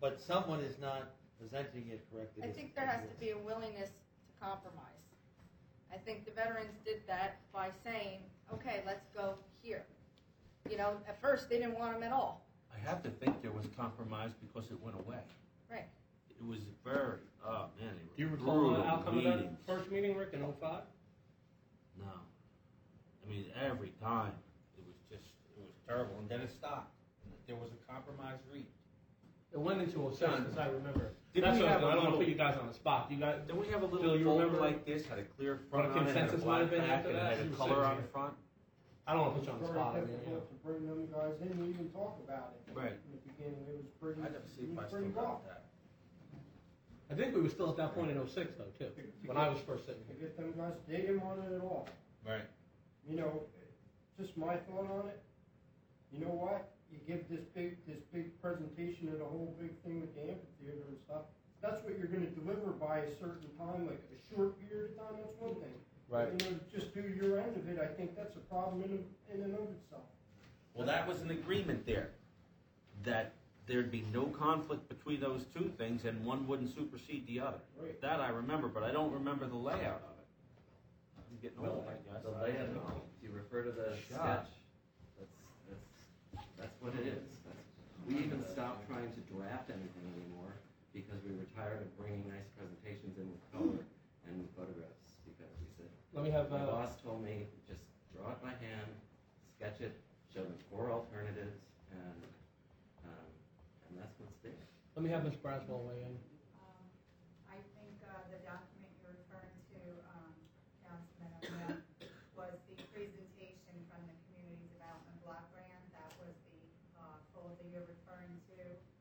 but someone is not presenting it correctly. I think there has to be a willingness to compromise. I think the veterans did that by saying, okay, let's go here. You know, at first they didn't want them at all. I have to think there was compromise because it went away. Right. It was very, oh man, they were Do you recall the brutal outcome of meetings. that first meeting, Rick, in oh five? No. I mean, every time it was just, it was terrible, and then it stopped. There was a compromise reached. It went into oh six, as I remember. Didn't That's we what I have was- a I don't want to little- put you guys on the spot. You got, Don't we have a Bill, little you folder remember? like this, had a clear What front a on it, had a consensus might have black been back, after and it that? had a You color said on you- the front? I don't want to put you on the It's spot. I very mean, you know. difficult to bring them guys in and even talk about it. Right. In the beginning, it was pretty, I'd have to see it if I was still pretty got rough. that. I think we were still at that point in oh six, though, too, when I was first sitting To here. get them guys, they didn't want it at all. Right. You know, just my thought on it, you know what? You give this big, this big presentation and a whole big thing with the amphitheater and stuff. That's what you're gonna deliver by a certain time, like a short period of time, that's one thing. Right. You know, just do your end of it, I think that's a problem in, in and of itself. Well, that was an agreement there, that there'd be no conflict between those two things, and one wouldn't supersede the other. Right. That I remember, but I don't remember the layout of it. I'm getting old, I guess. The layout, if you refer to the Shot. sketch, that's, that's, that's what it is. That's, we even stopped trying to draft anything anymore because we were tired of bringing nice presentations in with color and photographs, because we said, Let me have, my uh, boss told me, just draw it by hand, sketch it, show them four alternatives, and, um, and that's what's there. Let me have Miz Braswell weigh in. Um, I think uh, the document you're referring to, um, Councilman O'Neill, was the presentation from the Community Development Block Grant. That was the uh, folder you're referring to.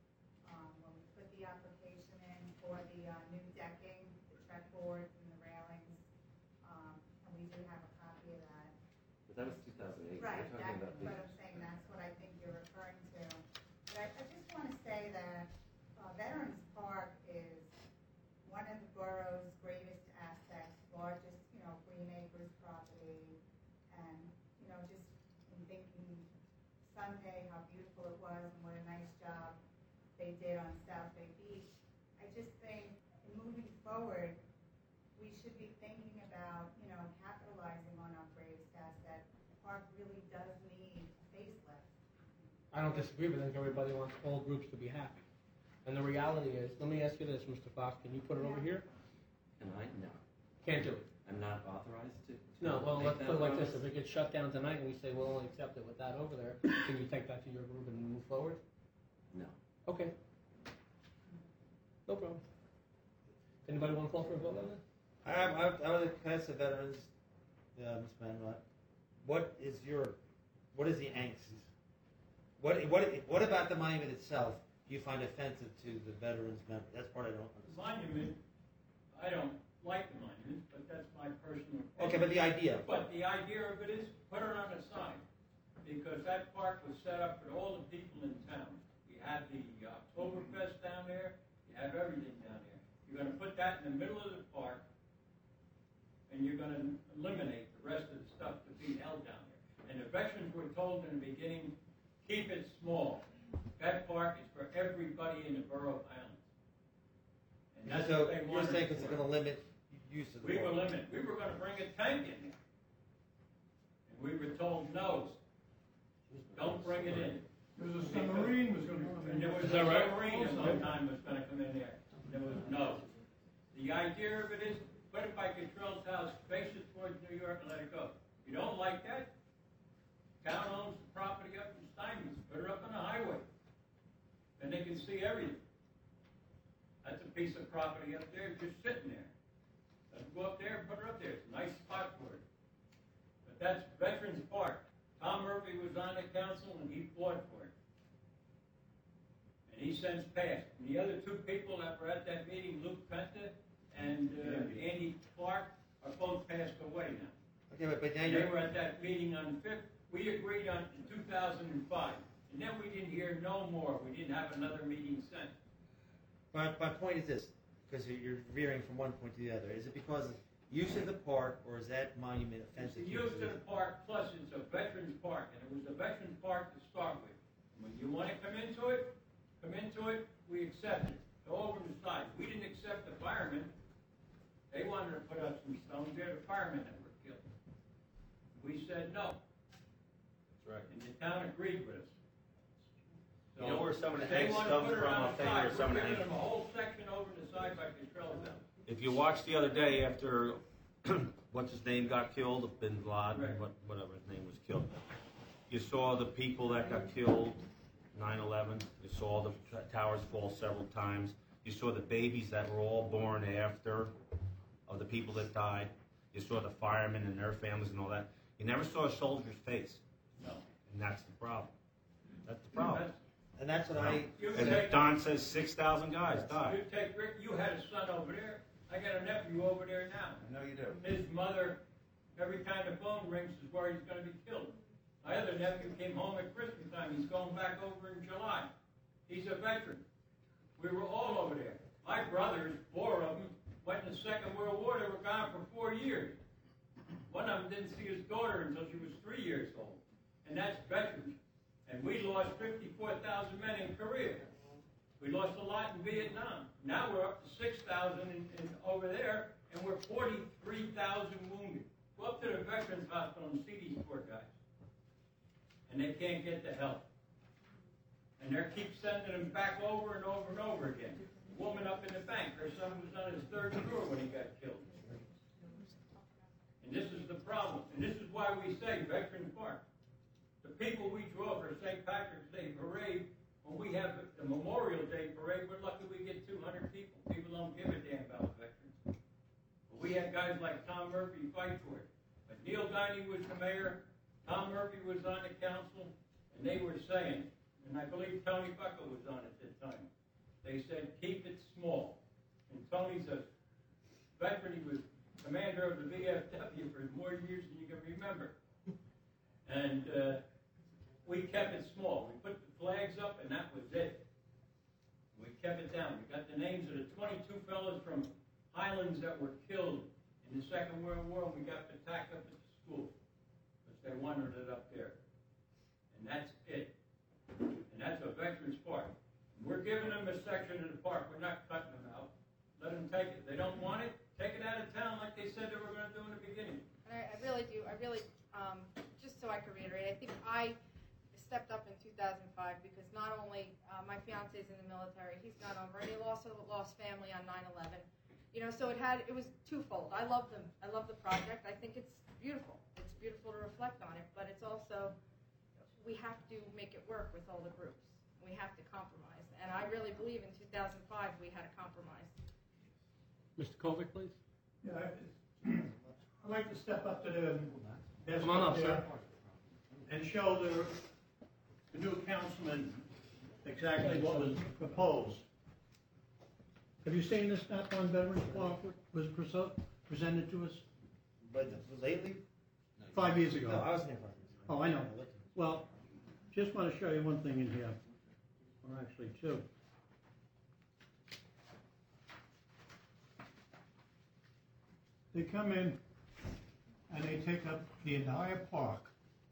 Um, When we put the application in for the uh, new decking, the tread boards and the railings, um, and we do have a copy of that. But that was two thousand eight. Right, We're that, talking about but these. I'm saying that's what I think you're referring to. But I, I just want to say that uh, Veterans Park is one of the borough's greatest assets, largest, you know, Green Acres property, and, you know, just in thinking Sunday, how beautiful it was and what a nice job they did on South Bay Beach, I just think in moving forward, we should be thinking about, you know, capitalizing on our greatest asset. The park really does need a facelift. I don't disagree, but I think everybody wants all groups to be happy. And the reality is, let me ask you this, Mister Fox, can you put it over here? Can I? No. Can't do it. I'm not authorized to. to No, well, make let's that put it like this, promise. if it gets shut down tonight and we say we'll only accept it with that over there, can you take that to your group and move forward? No. Okay. No problem. Anybody want to call for a vote on that? I, I, I would ask the veterans, uh, Miz Manuel, what is your, what is the angst? What, what, what about the monument itself do you find offensive to the veterans member? That's part I don't The understand. monument, I don't like the monument, but that's my personal opinion. Okay, but the idea. But the idea of it is, put it on a sign, because that park was set up for all the people in town. You have the Oktoberfest down there, you have everything down there. You're gonna put that in the middle of the park, and you're gonna eliminate the rest of the stuff that's being held down there. And the veterans were told in the beginning, keep it small. That park is for everybody in the borough of Highlands. And that's So what they you're wanted. saying it it's for. going to limit use of the We were park. limited. We were gonna bring a tank in there. And we were told, no, don't bring it in. There was a submarine was gonna come in. And there was Is a that right? submarine at one time was gonna come in there. And there was no. The idea of it is, put it by Cottrell's house, face it towards New York and let it go. If you don't like that, town owns the property up in Steinmetz, put it up on the highway. Then they can see everything. That's a piece of property up there, just sitting there. Let them go up there and put it up there. It's a nice spot for it. But that's Veterans Park. Tom Murphy was on the council and he fought for it. And he since passed. And the other two people that were at that meeting, Luke Penta and uh, Andy Clark, are both passed away now. Okay, but, but now And you're... they were at that meeting on fifth, we agreed on in two thousand five. And then we didn't hear no more. We didn't have another meeting since. My, my point is this, because you're veering from one point to the other. Is it because of use of the park, or is that monument It's offensive the to use you? of the park, plus it's a veterans park, and it was a veterans park to start with. When you want to come into it, come into it, we accepted, all over the side. We didn't accept the firemen. They wanted to put up some stones, they're the firemen that were killed. We said no. That's right. And the town agreed with us. So You know where some of the if they eggs wanna come put her from, on I'll the tell you where side, some of we're the giving eggs- them a whole section over the side by Control them. If you watched the other day after what's his name got killed, Bin Laden, Right. what, whatever his name was killed, you saw the people that got killed, nine eleven. You saw the t- towers fall several times. You saw the babies that were all born after of the people that died. You saw the firemen and their families and all that. You never saw a soldier's face. No. And that's the problem. That's the problem. And that's what I. You And take- Don says six thousand guys died. You take Rick, you had a son over there. I got a nephew over there now. I know you do. His mother, every time the phone rings, is worried he's going to be killed. My other nephew came home at Christmas time. He's going back over in July. He's a veteran. We were all over there. My brothers, four of them, went in the Second World War. They were gone for four years. One of them didn't see his daughter until she was three years old. And that's veterans. And we lost fifty-four thousand men in Korea. We lost a lot in Vietnam. Now we're up to six thousand in, in, over there, and we're forty-three thousand wounded. Go up to the Veterans Hospital and see these poor guys. And they can't get the help. And they keep sending them back over and over and over again. A woman up in the bank, her son was on his third tour when he got killed. And this is the problem. And this is why we say Veterans Park. The people we draw for Saint Patrick's Day Parade, when we have the Memorial Day Parade, we're lucky we get two hundred people. People don't give a damn about veterans. But we had guys like Tom Murphy fight for it. But Neil Diney was the mayor, Tom Murphy was on the council, and they were saying, and I believe Tony Bucko was on at the time, they said, keep it small. And Tony's a veteran, he was commander of the V F W for more years than you can remember. And uh, we kept it small. We put the flags up, and that was it. We kept it down. We got the names of the twenty-two fellows from Highlands that were killed in the Second World War, and we got the tack up at the school. Because they wanted it up there. And that's it. And that's a veterans park. We're giving them a section of the park. We're not cutting them out. Let them take it. They don't want it, take it out of town like they said they were going to do in the beginning. And I, I really do, I really, um, just so I can reiterate, I think I stepped up in two thousand five because not only, uh, my fiance's in the military, he's gone over, and he also lost family on nine eleven. You know, so it had, it was twofold. I love them, I love the project. I think it's beautiful. It's beautiful to reflect on it, but it's also, we have to make it work with all the groups. We have to compromise. And I really believe in two thousand five we had a compromise. Mister Kovic, please. Yeah, I- I'd like to step up to the desk Come on up, there sir. and show the, the new councilman exactly what was proposed. Have you seen this map on Veterans Park was preso- presented to us? But lately? Five years ago. No, I wasn't here five years ago. Oh, I know. Well, just want to show you one thing in here, or actually two. They come in and they take up the entire park.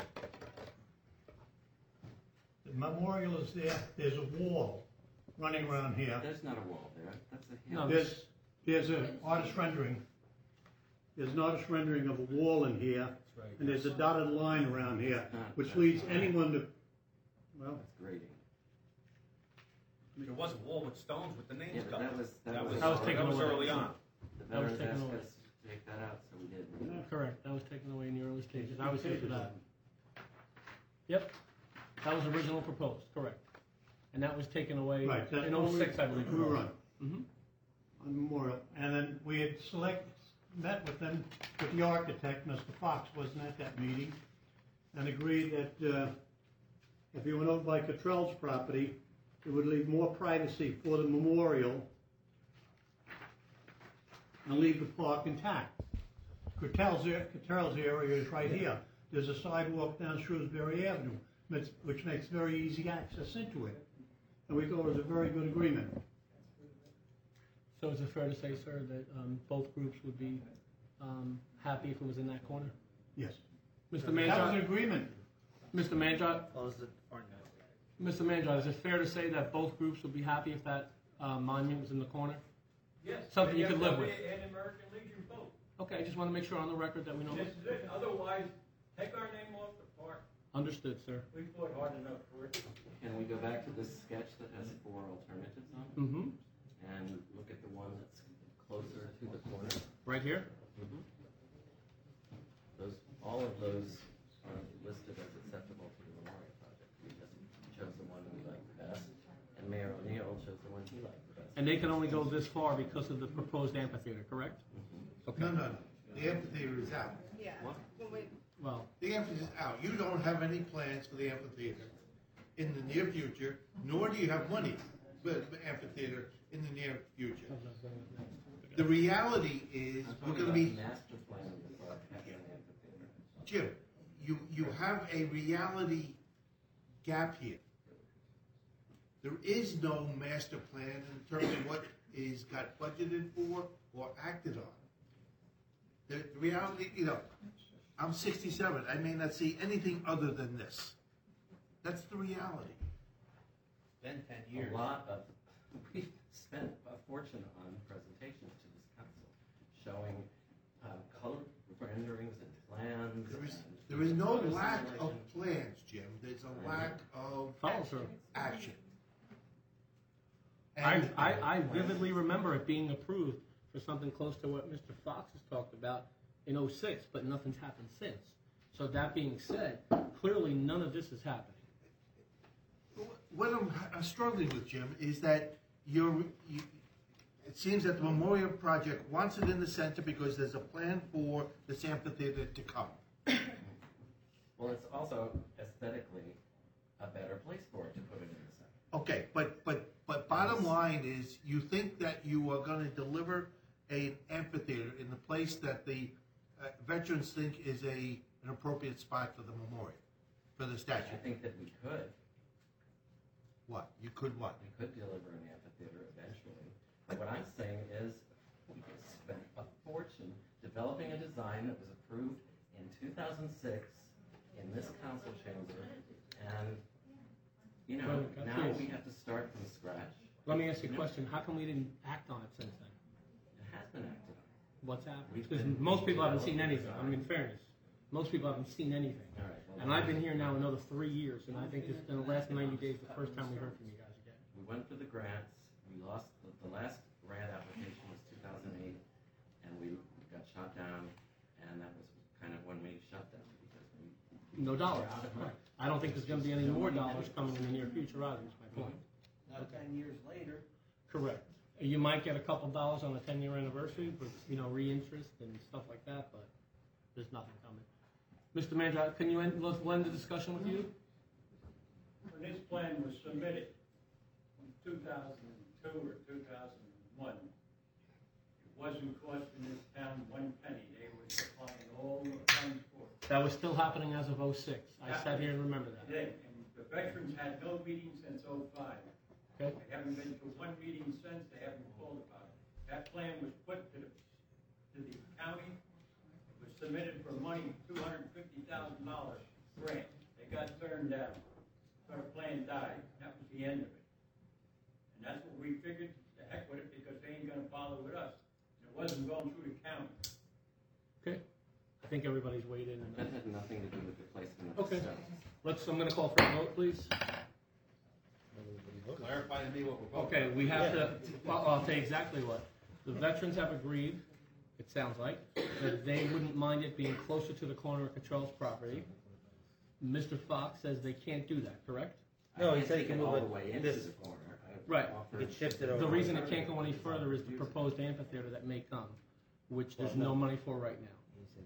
The memorial is there. There's a wall running around here. There's not a wall there. That's a hill. No, there's, there's an artist rendering. There's an artist rendering of a wall in here, and there's a dotted line around here, which leads anyone to, well. That's grading. There was a wall with stones with the names Yeah, but cut. that was, that, That was, was- that was taken that was away. early on. The That was veterans taken asked away. us to take that out, so we did. Yeah, correct. That was taken away in the early stages. I was here for that. Yep. That was original proposed, correct. And that was taken away Right, that's in what oh we- six, I believe. we were on. Mm-hmm. On Memorial, and then we had select, met with them, with the architect, Mister Fox wasn't at that meeting, and agreed that uh, if he went over by Cottrell's property, it would leave more privacy for the memorial and leave the park intact. Cottrell's, Cottrell's area is right here. There's a sidewalk down Shrewsbury Avenue, which which makes very easy access into it. And we thought it was a very good agreement. So is it fair to say, sir, that um, both groups would be um, happy if it was in that corner? Yes. Mister That was an Manjot? agreement. Mister Manjot? Oh, this is the foreign Mister Manjot, is it fair to say that both groups would be happy if that uh, monument was in the corner? Yes. Something you could live W with. And American Legion both. Okay, I just want to make sure on the record that we know. This is it. Otherwise, take our name off the park. Understood, sir. We fought hard enough for it. Can we go back to this sketch that has four alternatives on it? Mm-hmm. And look at the one that's closer to the corner? Right here? Mm-hmm. Those, all of those are listed as acceptable to the memorial project. We just chose the one we liked the best, and Mayor O'Neill chose the one he liked the best. And they can only go this far because of the proposed amphitheater, correct? Mm-hmm. Okay. No, no, no. The amphitheater is out. Yeah. What? Well, wait. Well, The amphitheater is out. You don't have any plans for the amphitheater in the near future, nor do you have money for the amphitheater in the near future. The reality is, we're going to be, Master plan without having an amphitheater. Jim, you, you have a reality gap here. There is no master plan in terms of what is got budgeted for or acted on. The, the reality, you know, I'm sixty-seven. I may not see anything other than this. That's the reality. Been ten years. A lot of, we've spent a fortune on presentations to this council, showing uh, color renderings and plans. There is, and there is no photo lack of simulation. plans, Jim. There's a lack of follow through. action. I, And- I, I vividly remember it being approved for something close to what Mister Fox has talked about in oh six, but nothing's happened since. So that being said, clearly none of this is happening. What I'm, I'm struggling with, Jim, is that you're, you, it seems that the Memorial Project wants it in the center because there's a plan for this amphitheater to come. Well, it's also aesthetically a better place for it to put it in the center. Okay, but, but, but bottom line is, you think that you are going to deliver an amphitheater in the place that the uh, veterans think is a, an appropriate spot for the memorial, for the statue? I think that we could. What? You could what? We could deliver an amphitheater eventually. But what I'm saying is, we spent a fortune developing a design that was approved in two thousand six in this council chamber, and, you know, Well, now please. we have to start from scratch. Let me ask you a know, question. How come we didn't act on it since then? It has been acted on. What's happened? We've Because been most people haven't seen developing anything. I mean, in fairness, most people haven't seen anything. All right, well, And I've been here now another three years, and I think this in the last ninety days the first time we heard from you guys again. We went for the grants. We lost, the, the last grant application was two thousand eight, and we got shot down, and that was kind of when we shut down because we. No dollars. Out of money. I don't think there's going to be any more dollars coming in the near future either, is my point. Not ten years later. Correct. You might get a couple dollars on the ten-year anniversary, but, you know, re-interest and stuff like that, but there's nothing coming. Mister Manjot, can you end, let's end the discussion with you? When this plan was submitted in two thousand two or two thousand one, it wasn't costing this town one penny. They were supplying all the funds for it. That was still happening as of oh six. I sat here and remember that. Yeah, and the veterans had no meeting since oh five. Okay. They haven't been to one meeting since, they haven't called about it. That plan was put to the, to the county, it was submitted for money, two hundred and fifty thousand dollars grant. They got turned down, so the plan died, that was the end of it. And that's what we figured, the heck with it, because they ain't gonna follow with us. It wasn't going through the county. Okay. I think everybody's weighed in. That had nothing to do with the placement of Okay. the steps. Let's, I'm going to call for a vote, please. Clarify to me what we're voting. Okay, we have to, well, I'll tell you exactly what. The veterans have agreed, it sounds like, that they wouldn't mind it being closer to the corner of Cottrell's property. Mister Fox says they can't do that, correct? No, I he can't said he take can it move all it the way into this- the corner. I Right. offered- It shifted over. The reason it can't go any further is the proposed amphitheater that may come, which there's no money for right now.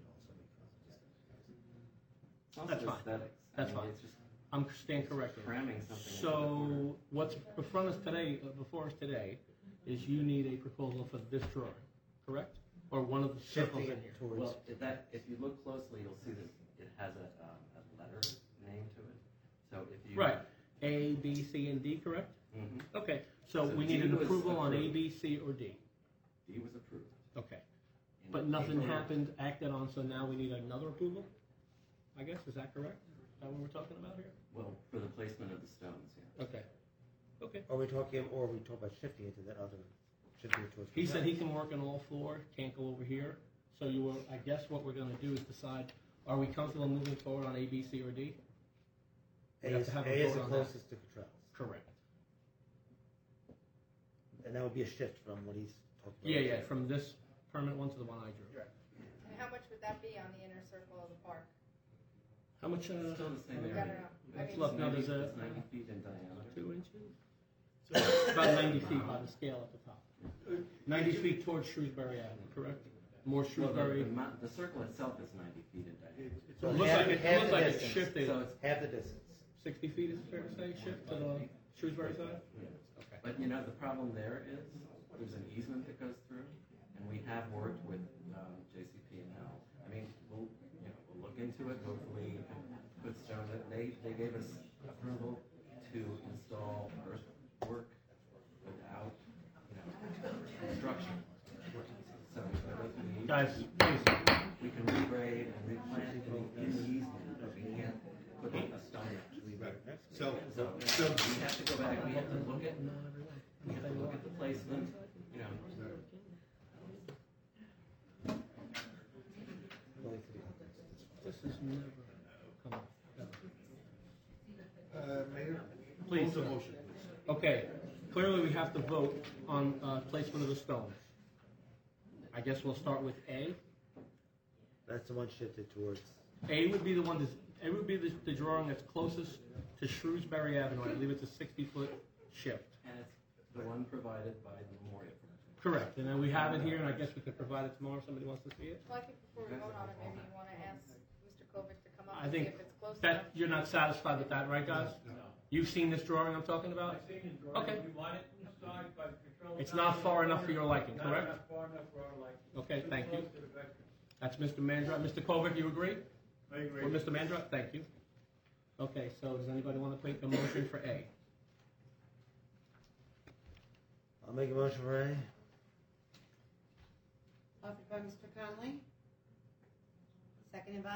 It's also That's fine. aesthetics. I That's mean, fine. It's just I'm staying corrected. cramming something into the corner. So what's before us today, uh, before us today, is you need a proposal for this drawing, correct? Or one of the circles in here. Well, if that, if you look closely, you'll see that it has a, um, a letter name to it. So if you. Right. A, B, C, and D, correct? Mhm. Okay, so So we need D an was approval on A, approved. B, C, or D. D was approved. Okay. In But nothing April. happened, acted on, so now we need another approval? I guess, is that correct? that what we're talking about here? Well, for the placement of the stones, yeah. Okay. Okay. Are we talking, or are we talking about shifting it to that other, shifting it towards? He said he can work on all four, can't go over here. So you will, I guess what we're gonna do is decide, are we comfortable moving forward on A, B, C, or D? A We have is, to have A a is vote the on that. closest to Cottrell's. Correct. And that would be a shift from what he's talking about. Yeah, yeah, from this permanent one to the one I drew. And how much would that be on the inner circle of the park? How much, uh? Still the same I area. don't know. I Let's mean- look, now there's a. It's ninety feet in diameter. Two inches? So it's about ninety feet by the scale at the top. Ninety feet towards Shrewsbury Avenue, correct? More Well, the, Shrewsbury. the, mo- the circle itself is ninety feet in diameter. So it looks like it, it looks like it's shifted. So it's half the distance. Sixty feet is fair to say, shift to the Shrewsbury side? Okay. But you know, the problem there is, there's an easement that goes through, and we have worked with um, J C P and L. I mean, we'll, you know, we'll look into it, hopefully put stone, that they, they gave us approval to install earthwork without, you know, construction. So we, Guys, please. we can regrade and replant in in the easement, but we can't put a stone. So, So, so, we have to go back, we have to look at, we have to look at the placement, you know. This is never come up. uh, Mayor? Please. Move the motion, please. Okay, clearly we have to vote on uh, placement of the stones. I guess we'll start with A. That's the one shifted towards. A would be the one, that's- A would be the, the drawing that's closest to Shrewsbury Avenue. I believe it's a sixty-foot shift. And it's the one provided by the Memorial. Correct, and then we have it here, and I guess we could provide it tomorrow if somebody wants to see it. Well, I think before we vote on it, maybe you want to ask Mister Kovic to come up I and see think if it's close enough. that, you're not satisfied with that, right, guys? No. You've seen this drawing I'm talking about? I've seen the drawing. Okay. We want it inside by the control. It's not far enough for your liking, Not correct? enough far enough for our liking. Okay, Too thank you. close to the veterans. That's Mister Mandrot. Mister Kovic, you agree? I agree. Or Mister Mandrot? Thank you. Okay, so does anybody want to make a motion for A? I'll make a motion for A. Offered by Mister Conley. Seconded by?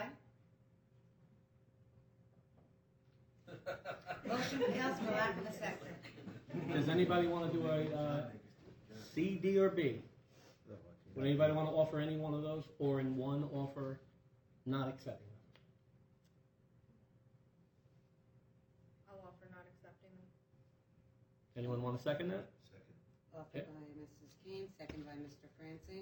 Motion fails for lack of a second. Does anybody want to do a uh, C, D, or B? Would anybody want to offer any one of those, or in one offer not accepting them? I'll offer not accepting them. Anyone want to second that? Offered Yeah. by Missus Kane, seconded by Mister Francie.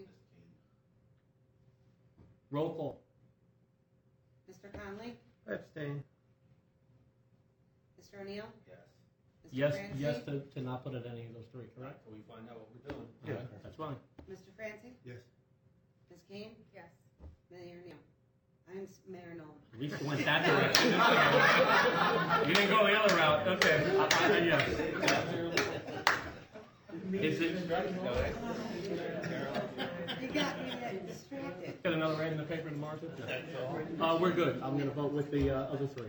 Roll call. Mister Conley? Abstain. Mister O'Neill? Yes. Mister Yes, Francie? yes to, to not put it in any of those three, correct? Until we find out what we're doing. Yeah, that's fine. Mister Francie? Yes. Miz Kane? Yes. Mayor O'Neill? I'm s- Mayor Nolan. At least you went that direction. You didn't go the other route. Okay. I, I, yes. Is it? You got me uh, distracted. Got another ad in the paper tomorrow too? Uh, we're good. I'm going to vote with the uh, other three.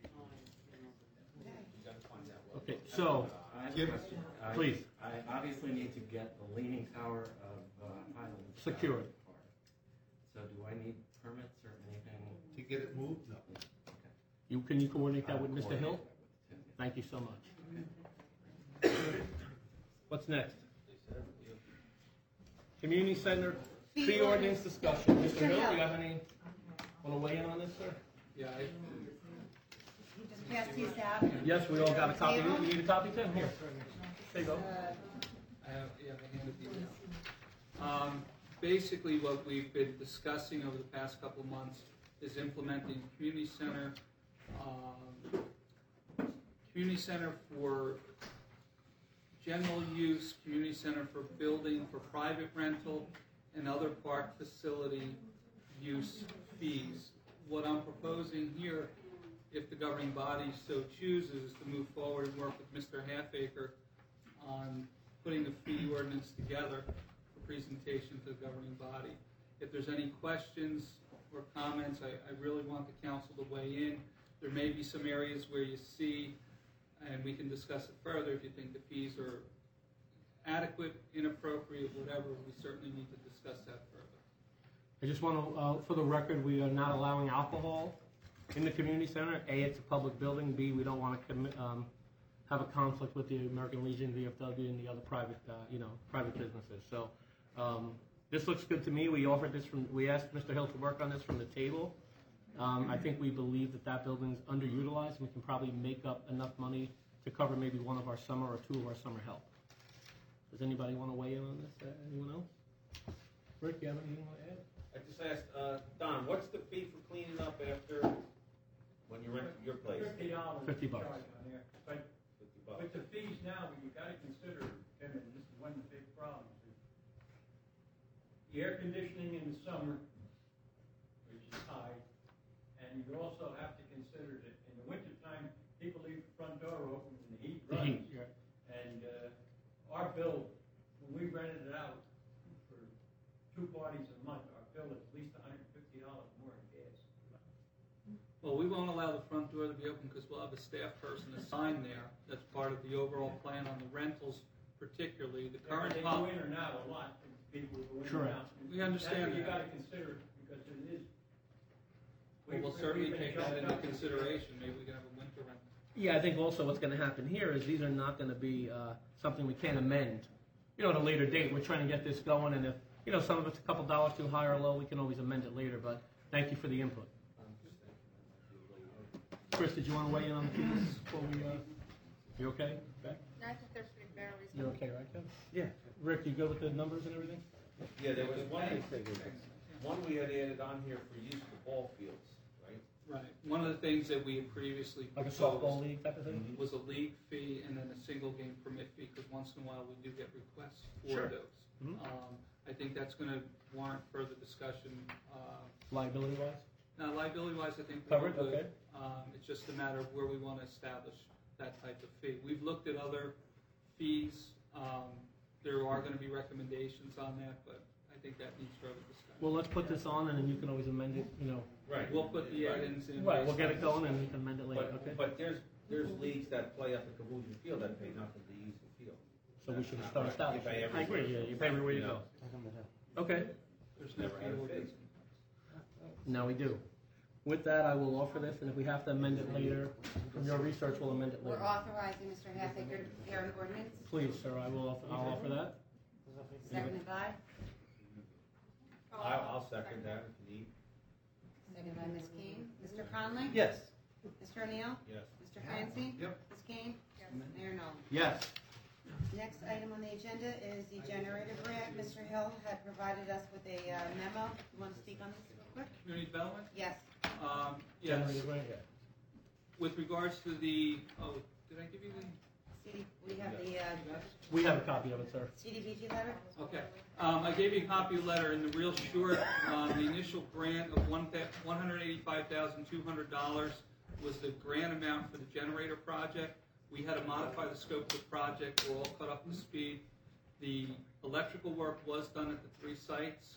Okay, so, I have a Give- question. I- please. I obviously need to get the leaning tower of uh, Highland. Secured. So do I need permits or anything? To get it moved? No. you can you coordinate that with I'll Mister Hill? coordinate that with Tim. Thank you so much. What's next? Community Center fee ordinance discussion. Mister Hill, you got any, want to weigh in on this, sir? Yeah, I, He just passed these out. Yes, we all got a copy. You need a copy, Tim? Here. There you go. I have, yeah, I handed these out. Um, basically, what we've been discussing over the past couple of months is implementing community center, um, community center for general use, community center for building, for private rental, and other park facility use fees. What I'm proposing here, if the governing body so chooses, is to move forward and work with Mister Halfacre on putting the fee ordinance together for presentation to the governing body. If there's any questions or comments, I, I really want the council to weigh in. There may be some areas where you see, and we can discuss it further, if you think the fees are adequate, inappropriate, whatever, we certainly need to discuss that further. I just want to, uh, for the record, we are not allowing alcohol in the community center. A, it's a public building. B, we don't want to commit, um, have a conflict with the American Legion, V F W, and the other private, uh, you know, private businesses. So um, this looks good to me. We offered this from, we asked Mister Hill to work on this from the table. Um, I think we believe that that building's underutilized, and we can probably make up enough money to cover maybe one of our summer or two of our summer help. Does anybody want to weigh in on this? Uh, anyone else? Rick, you have anything you want to add? I just asked, uh, Don, what's the fee for cleaning up after, when you rent your place? Fifty dollars. Fifty bucks. charge on there. But Fifty bucks. with the fees now, you gotta consider, Kevin, this is one of the big problems. The air conditioning in the summer, which is high, and you also have to consider that in the wintertime, people leave the front door open and the heat The runs. heat, yeah. And, uh, our bill, when we rented it out for two parties a month, our bill is at least hundred and fifty dollars more in gas. Well, we won't allow the front door to be open because we'll have a staff person assigned there. That's part of the overall plan on the rentals particularly. The current They pol- go in or out a lot, people go in Correct. and out. We understand That's what you that. gotta consider, because it is. Well, we'll we- certainly we've been take that jumped into up. consideration. Maybe we can have a winter rental. Yeah, I think also what's going to happen here is these are not going to be uh, something we can't amend, you know, at a later date. We're trying to get this going, and if, you know, some of it's a couple dollars too high or low, we can always amend it later, but thank you for the input. Chris, did you want to weigh in on the fees before we, uh, you okay? Okay? I think they're pretty fair, You're reasonable. okay, right, Kevin? Yeah. Rick, you good with the numbers and everything? Yeah, there was one, one we had added on here for use of the ball fields, right? Right. One of the things that we had previously Like a proposed softball league type of thing? was a league fee and then a single game permit fee, because once in a while we do get requests for Sure. those. Mhm. Um, I think that's going to warrant further discussion. Uh, Liability-wise? now, liability-wise, I think we're Covered, good. okay. Um, it's just a matter of where we want to establish that type of fee. We've looked at other fees. Um, there are going to be recommendations on that, but I think that needs further discussion. Well, let's put this on, and then you can always amend it, you know. Right. We'll put the Right. add-ins in. Right, we'll get it going, and we can amend it later, But, okay? but there's, there's leagues that play up at Kahuja Field that pay nothing to use the field. So we should That's start not right. establishing. You pay I everywhere. agree, yeah, you pay everywhere you go. Okay, There's no Never had a fee fee. ordinance. now we do. With that, I will offer this, and if we have to amend it later, from your research, we'll amend it We're later. authorizing Mister Halfaker to prepare an ordinance, Please, sir, I will, offer- I'll offer that. seconded by, I'll, I'll second that if you need. seconded by Miz Kane. Mister Conley? Yes. Mister O'Neill? Yes. Mister Francie? Yep. Miz Kane? Mayor Nolan? Yes. Next item on the agenda is the generator grant. Mister Hill had provided us with a uh, memo. You want to speak on this real quick? Community development? Yes. Um, yes. Generator grant, yeah. With regards to the, oh, did I give you the? C D, we have the uh, We have a copy of it, sir. C D B G letter? Okay. Um, I gave you a copy of the letter. In the real short, um, the initial grant of one one hundred eighty-five thousand two hundred dollars was the grant amount for the generator project. We had to modify the scope of the project. We're all caught up to speed. The electrical work was done at the three sites.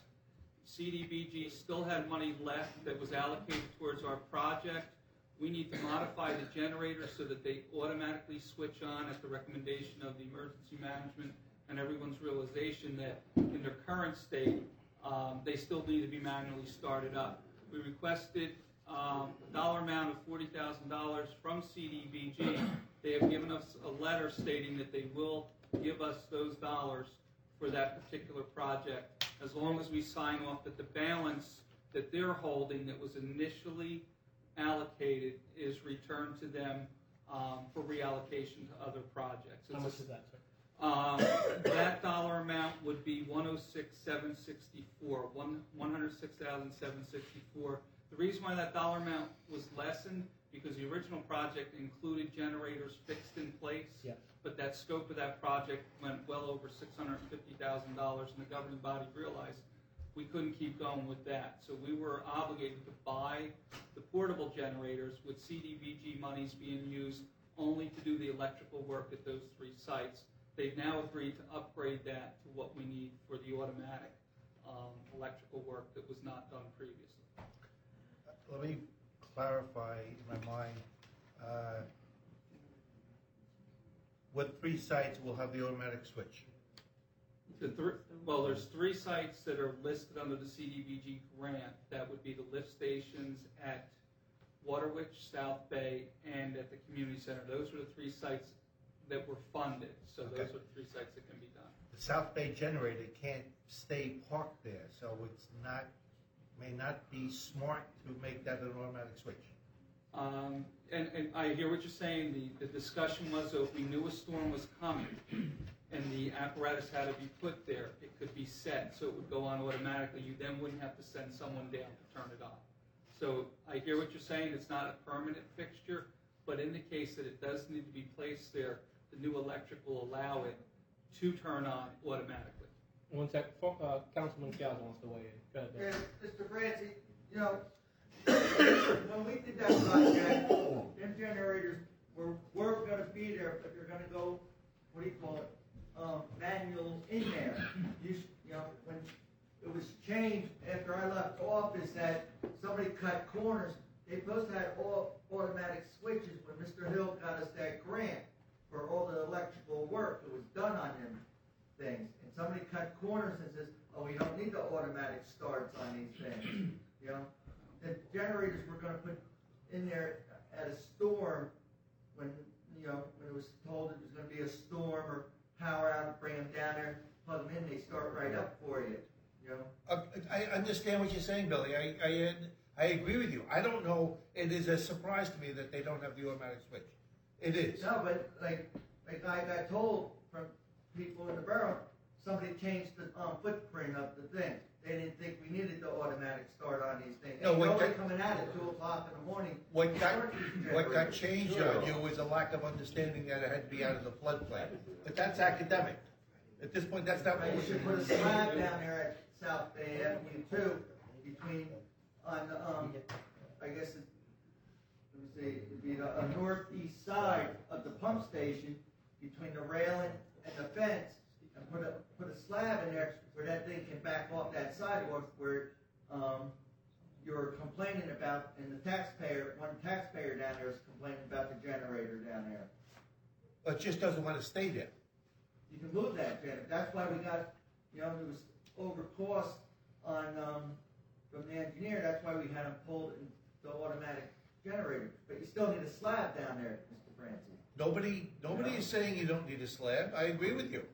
C D B G still had money left that was allocated towards our project. We need to modify the generator so that they automatically switch on at the recommendation of the emergency management and everyone's realization that in their current state, um, they still need to be manually started up. We requested um, a dollar amount of forty thousand dollars from C D B G. They have given us a letter stating that they will give us those dollars for that particular project, as long as we sign off that the balance that they're holding that was initially allocated is returned to them um, for reallocation to other projects. How It's a- much is that, sir? um, that dollar amount would be one hundred six thousand seven hundred sixty-four, one one hundred six thousand seven hundred sixty-four. The reason why that dollar amount was lessened because the original project included generators fixed in place, Yeah. but that scope of that project went well over six hundred fifty thousand dollars, and the governing body realized we couldn't keep going with that. So we were obligated to buy the portable generators with C D B G monies being used only to do the electrical work at those three sites. They've now agreed to upgrade that to what we need for the automatic um, electrical work that was not done previously. Let me clarify in my mind. Uh, What three sites will have the automatic switch? The thr- well, there's three sites that are listed under the C D B G grant. That would be the lift stations at Waterwich, South Bay, and at the community center. Those were the three sites that were funded. So those Okay. are the three sites that can be done. The South Bay generator can't stay parked there, so it's not, may not be smart to make that an automatic switch. Um, and, and I hear what you're saying. The, the discussion was, so if we knew a storm was coming and the apparatus had to be put there, it could be set so it would go on automatically. You then wouldn't have to send someone down to turn it on. So I hear what you're saying. It's not a permanent fixture, but in the case that it does need to be placed there, the new electric will allow it to turn on automatically. One sec, uh, Councilman Chiazza wants to weigh in. Go ahead, Dave. Yeah, Mister Francie, you know, when we did that project, them generators were, were gonna be there, but they're gonna go, what do you call it, um, manual in there. You, s- you know, when it was changed after I left office that somebody cut corners, they supposed to have all automatic switches when Mister Hill got us that grant for all the electrical work that was done on them things. And somebody cut corners and says, oh, we don't need the automatic starts on these things, you know? The generators were gonna put in there at a storm when, you know, when it was told it was gonna be a storm or power out, bring them down there, plug them in, they start right up for you, you know? Uh, I understand what you're saying, Billy. I, I, I agree with you. I don't know, it is a surprise to me that they don't have the automatic switch. It is. No, but like, like I got told from people in the borough, somebody changed the um, footprint of the thing. They didn't think we needed the automatic start on these things. No, And what nobody got- coming out at two o'clock in the morning. What got, start these what got generators. changed on you was a lack of understanding that it had to be out of the floodplain. But that's academic. At this point, that's not what You we should put a slab down there at South Bay Avenue too, between, on the, um, I guess, it- let me see, it'd be the uh, northeast side of the pump station, between the railing and the fence, and put a, put a slab in there where that thing can back off that sidewalk where, um, you're complaining about, and the taxpayer, one taxpayer down there is complaining about the generator down there. It just doesn't want to stay there. You can move that generator. That's why we got, you know, there was over cost on, um, from the engineer. That's why we had him pull in the automatic generator. But you still need a slab down there, Mister Francie. Nobody, nobody No. is saying you don't need a slab. I agree with you.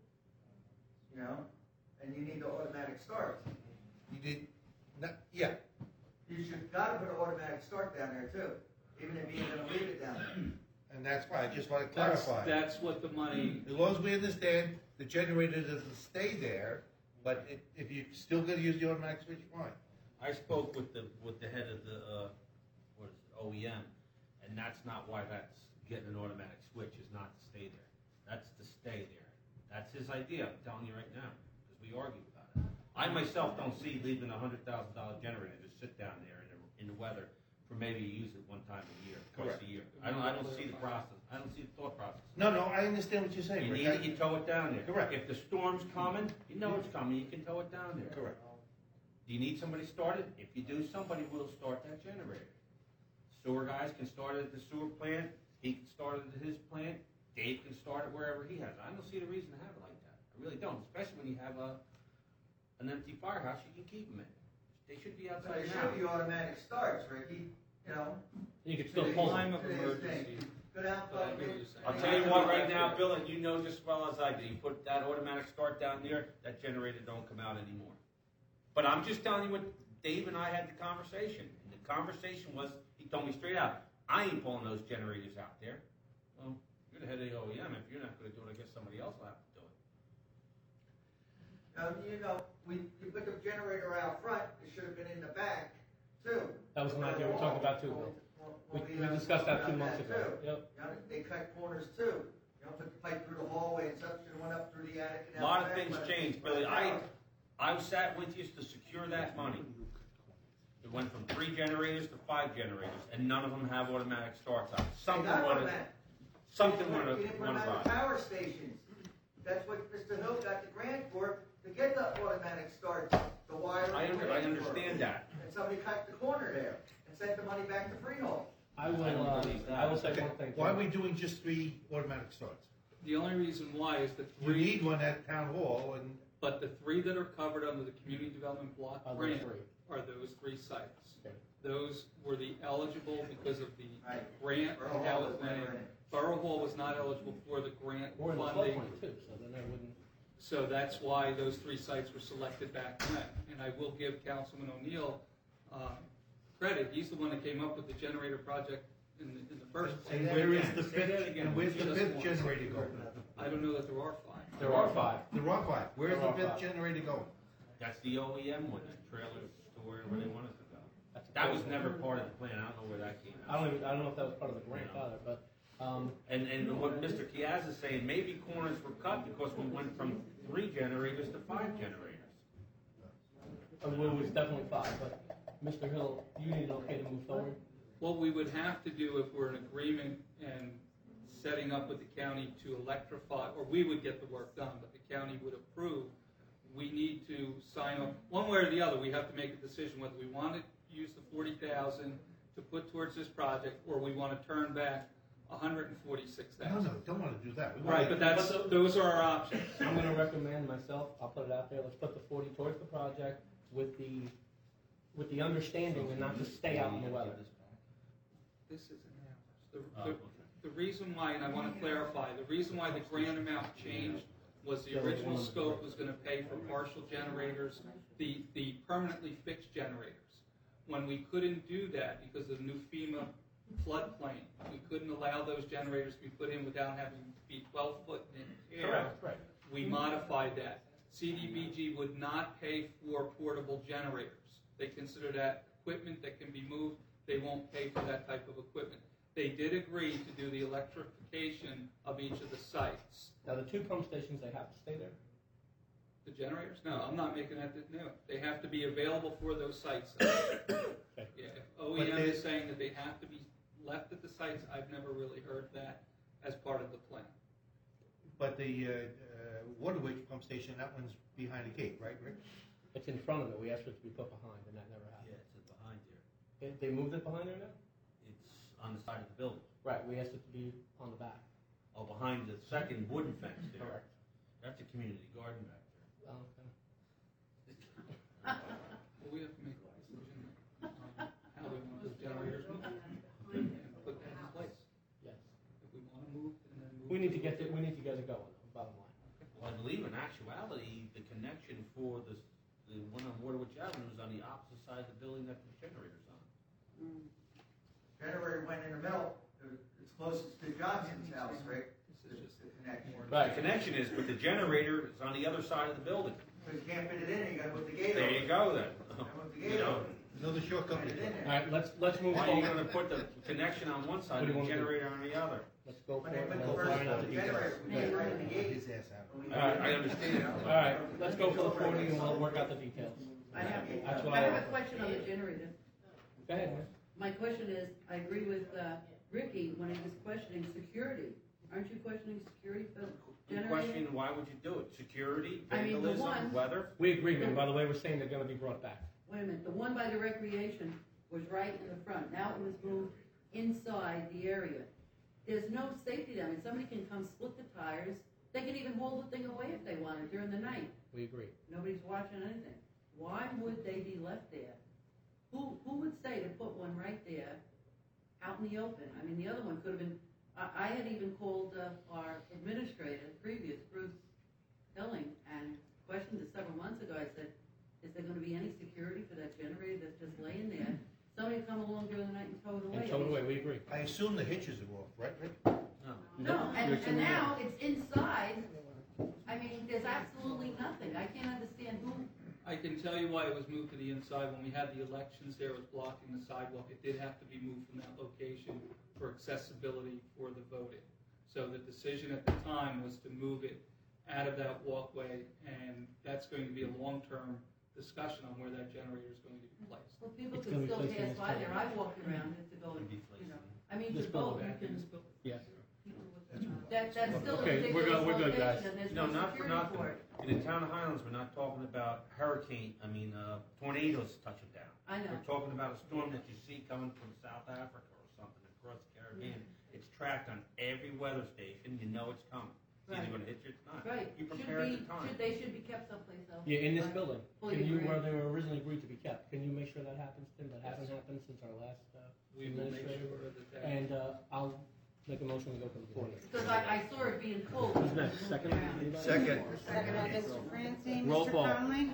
You know, and you need the automatic start. You did, not, yeah. You should gotta put an automatic start down there too, even if you're gonna leave it down there. And that's why I just want to That's, clarify. that's what the money. As long as we understand the generator doesn't stay there, but it, if you're still going to use the automatic switch, fine. I spoke with the, with the head of the, uh, what is it, O E M, and that's not why that's getting an automatic switch, is not to stay there. That's to stay there. That's his idea, I'm telling you right now, because we argued about it. I myself don't see leaving a hundred thousand dollar generator to sit down there in the, in the weather for maybe use it one time a year, twice Correct. a year. I don't, I don't see the process, I don't see the thought process. No, no, I understand what you're saying. You Rick. need I- it, you tow it down there. Correct. If the storm's coming, you know it's coming, you can tow it down there. Correct. Do you need somebody started? If you do, somebody will start that generator. Sewer guys can start it at the sewer plant, he can start it at his plant, Dave can start it wherever he has. I don't see the reason to have it like that. I really don't, especially when you have a, an empty firehouse you can keep them in. They should be So outside it now. should be automatic starts, Ricky, you know. You could still to the- pull Time them. of to his emergency. thing. Go down, But I plug hear it what in. you're saying. I'll tell you what right now, Bill, and you know just as well as I do, you put that automatic start down there, that generator don't come out anymore. But I'm just telling you what Dave and I had the conversation. And the conversation was, he told me straight out, I ain't pulling those generators out there. Well, you're the head of the O E M. If you're not going to do it, I guess somebody else will have to do it. Um, you know, we, you put the generator out front, it should have been in the back too. That was an idea we talked about too, Bill. We, we discussed that two months ago. Yep. You know, they cut corners too. You know, put the pipe through the hallway and stuff, should have went up through the attic and A out lot the of back, things but- changed, Billy. I, I sat with you to secure that money. It went from three generators to five generators, and none of them have automatic starts on. They Something got wanted, automatic. something You wanted, didn't run wanted out of right. power stations. That's what Mister Hill got the grant for, to get the automatic start, the wire. I, and under, the I range for it. understand that. And somebody cut the corner there and sent the money back to Freehold. I will, I don't uh, believe that. I will say Okay, one thing. why are we doing just three automatic starts? The only reason why is the You three, need one at town hall, and but the three that are covered under the community development block Are those grant three? are those three sites. Okay. Those were the eligible because of the grant Borough and how Hall it was went in. never in it. Borough Hall was not eligible for the grant Or in the funding. floodplain too, so then they wouldn't. So that's why those three sites were selected back then. And I will give Councilman O'Neill uh, credit. He's the one that came up with the generator project in the, in the first place. And where is the fifth, and where's the Just fifth one. generator going? I don't know that there are five. There are five. There are five. Where's There the are fifth five. generator going? That's the O E M one, that trailer to wherever they want it to go. That was never part of the plan, I don't know where that came I out. don't even, I don't know if that was part of the grant either, but, um, And, and what Mister Kiaz is saying, maybe corners were cut because we went from three generators to five generators. uh, well, it was definitely five, but Mister Hill, you need an okay to move forward? What we would have to do if we're in agreement and setting up with the county to electrify, or we would get the work done, but the county would approve, we need to sign up, one way or the other, we have to make a decision whether we want to use the forty thousand to put towards this project, or we want to turn back one hundred forty-six No, thousand. no, don't want to do that. We Right, wanna- but that's, those are our options. I'm gonna recommend myself, I'll put it out there, let's put the forty towards the project with the, with the understanding and not just stay out in the weather. This isn't ours. The, the, the reason why, and I want to clarify, the reason why the grant amount changed was the original scope was going to pay for partial generators, the, the permanently fixed generators. When we couldn't do that because of the new FEMA floodplain, we couldn't allow those generators to be put in without having to be twelve foot in air. Correct, right. We modified that. C D B G would not pay for portable generators. They consider that equipment that can be moved. They won't pay for that type of equipment. They did agree to do the electrification of each of the sites. Now, the two pump stations, they have to stay there? The generators? No, I'm not making that new. They have to be available for those sites. Okay. Yeah, if O E But M they- is saying that they have to be left at the sites, I've never really heard that as part of the plan. But the, uh, uh, Waterwich pump station, that one's behind the gate, right, Rick? It's in front of it, we asked for it to be put behind, and that never happened. Yeah, it's behind there. They, they moved it behind there now? It's on the side of the building. Right, we asked it to be on the back. Oh, behind the second wooden fence there. Correct. That's a community garden back there. Oh, okay. Well, we have to make a decision on how we want those generators moved and put that in place. Yes. If we want to move, and then move. We need to get it, we need to get it going, bottom line. Well, I believe in actuality, the connection for the, the one on Waterwich Avenue is on the opposite side of the building that the generator's on. Generator went in the middle, it's closest to Johnson's house, Rick. This is just The connection. The connection is, but the generator is on the other side of the building. So you can't fit it in, you gotta put the gate There over. you go then. Gotta put the You gate know, over. Another shortcut. Put it in All there. right, let's, let's move why are you forward. gonna put the connection on one side What do and you the wanna do? generator on the other? Let's go for When it. they put and the we'll first find out the details. generator, we put right in the gate. His ass out. We- All right, I understand. All right, let's go for the forty and we'll work out the details. I have, That's what I I have a want. question on the generator. Go ahead, Miss. My question is, I agree with uh, Ricky when he was questioning security. Aren't you questioning security for the The generator? question, why would you do it? Security, I mean, the vandalism, one- weather? We agree, and by the way, we're saying they're gonna be brought back. Wait a minute, the one by the recreation was right in the front. Now it was moved inside the area. There's no safety there. I mean, somebody can come split the tires. They can even hold the thing away if they wanted during the night. We agree. Nobody's watching anything. Why would they be left there? Who, who would say to put one right there out in the open? I mean, the other one could have been, I, I had even called uh, our administrator, previous, Bruce Hilling, and questioned it several months ago. I said, is there gonna be any security for that generator that's just laying there? Somebody come along during the night and tow it away. And tow it away, we agree. I assume the hitches are off, right, Rick? No, and, and now it's inside. I mean, there's absolutely nothing. I can't understand who, I can tell you why it was moved to the inside. When we had the elections there, it was blocking the sidewalk. It did have to be moved from that location for accessibility for the voting. So the decision at the time was to move it out of that walkway, and that's going to be a long-term discussion on where that generator is going to be placed. well, people It's can gonna be still placed in pass this by building. there. I walked around it to go, and, you know, I mean, This to vote, building. you can, Yes. that, that's still a Okay, we're ridiculous good- we're good, guys. location, and there's No, no not for security nothing. for it. In the town of Highlands, we're not talking about hurricane, I mean, uh, tornadoes touching down. I know. We're talking about a storm that you see coming from South Africa or something across the Caribbean. It's tracked on every weather station, you know it's coming. It's either gonna hit you or not. Right. You Should prepare at be, the time. should, they should be kept someplace else. Yeah, in this Right. building. Fully Can you, agree. where they were originally agreed to be kept, can you make sure that happens, Tim? That hasn't happened since our last, uh, We will make administrator? sure that that. And, uh, I'll make a motion to go for the floor. Because I, I saw it being cold. Who's next? Second? Anybody? Second. Second by Mister Francie, Roll Mister call. Conley,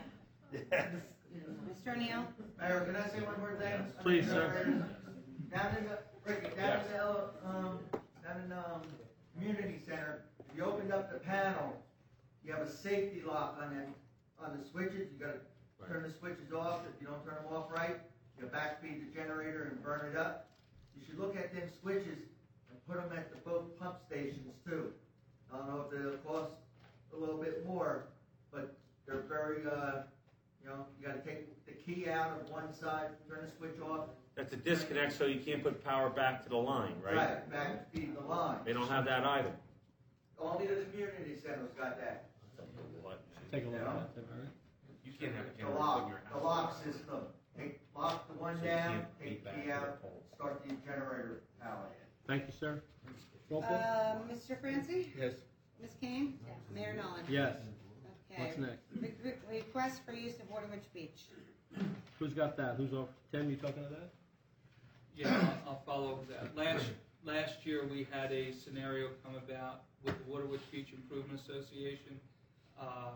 Mister O'Neill. Mayor, can I say one more thing? Please, sir. Down in the, Ricky, down in the, um, down in the, um, community center, if you opened up the panel, you have a safety lock on it, on the switches, you gotta turn the switches off, if you don't turn them off right, you backfeed the generator and burn it up. You should look at them switches and put them at the both pump stations too. I don't know if they'll cost a little bit more, but they're very, uh, you know, you gotta take the key out of one side, turn the switch off. That's a disconnect, so you can't put power back to the line, right? Right, back feed the line. They don't have that either. Only the community centers got that. Take a look You at know? that, Tim, all right? You can't have a The generator lock, in your the house. lock system. Take, lock the one So you down, can't take feed the back key to the out, pole. start the generator power. Thank you, sir. Roll call? Uh, Mister Francie, Yes. Miz Kane, Mayor Nolan. Yes. Okay. What's next? Re- re- Request for use of Waterwich Beach. Who's got that? Who's off? Tim, you talking to that? Yeah, I'll, I'll follow with that. Last, last year, we had a scenario come about with the Waterwich Beach Improvement Association. Uh,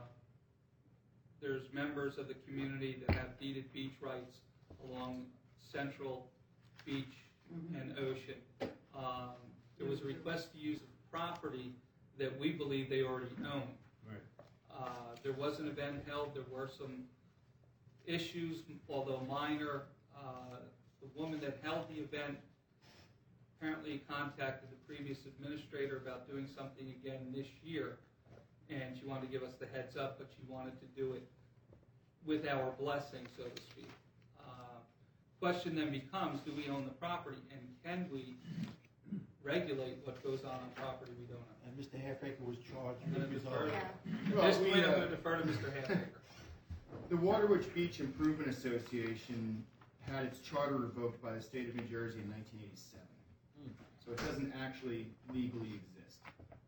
There's members of the community that have deeded beach rights along Central Beach and Ocean. Um, There was a request to use the property that we believe they already own. Right. Uh, There was an event held, there were some issues, although minor. Uh, The woman that held the event apparently contacted the previous administrator about doing something again this year, and she wanted to give us the heads up, but she wanted to do it with our blessing, so to speak. Uh, Question then becomes, do we own the property, and can we regulate what goes on on property we don't own? And Mister Halfacre was charged I'm gonna with defer, resolving. at Well, this we, point, I'm uh, going to defer to Mister Halfacre. The Waterwich Beach Improvement Association had its charter revoked by the state of New Jersey in nineteen eighty-seven. So it doesn't actually legally exist.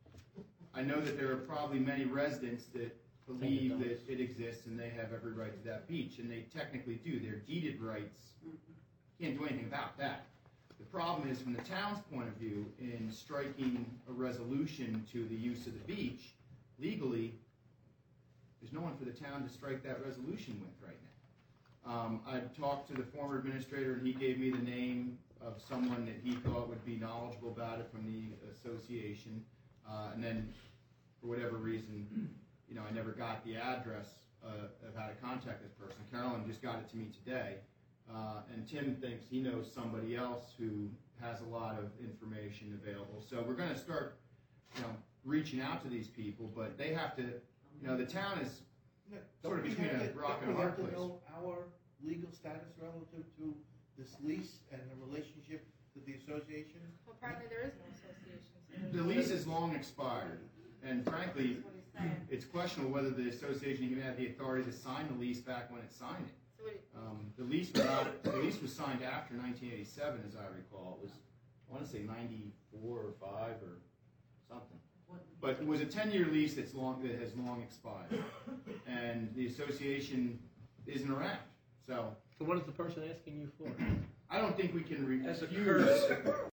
I know that there are probably many residents that believe that it exists and they have every right to that beach, and they technically do. Their deeded rights, can't do anything about that. The problem is, from the town's point of view, in striking a resolution to the use of the beach, legally, there's no one for the town to strike that resolution with right now. Um, I talked to the former administrator, and he gave me the name of someone that he thought would be knowledgeable about it from the association. Uh, and then, for whatever reason, you know, I never got the address uh, of how to contact this person. Carolyn just got it to me today. Uh, and Tim thinks he knows somebody else who has a lot of information available. So we're going to start, you know, reaching out to these people, but they have to, you know, the town is sort of Don't we between have a to- rock don't and a we hard have to place. know our legal status relative to this lease and the relationship to the association? Well, apparently there is no association. so- The lease is long expired, and frankly, That's what he's saying. it's questionable whether the association even had the authority to sign the lease back when it signed it. So what do you- Um, the lease was not, the lease was signed after nineteen eighty-seven, as I recall. It was, I want to say ninety-four or five or something. But it was a ten-year lease that's long, that has long expired, and the association isn't around. So, So what is the person asking you for? I don't think we can refuse. As a courtesy.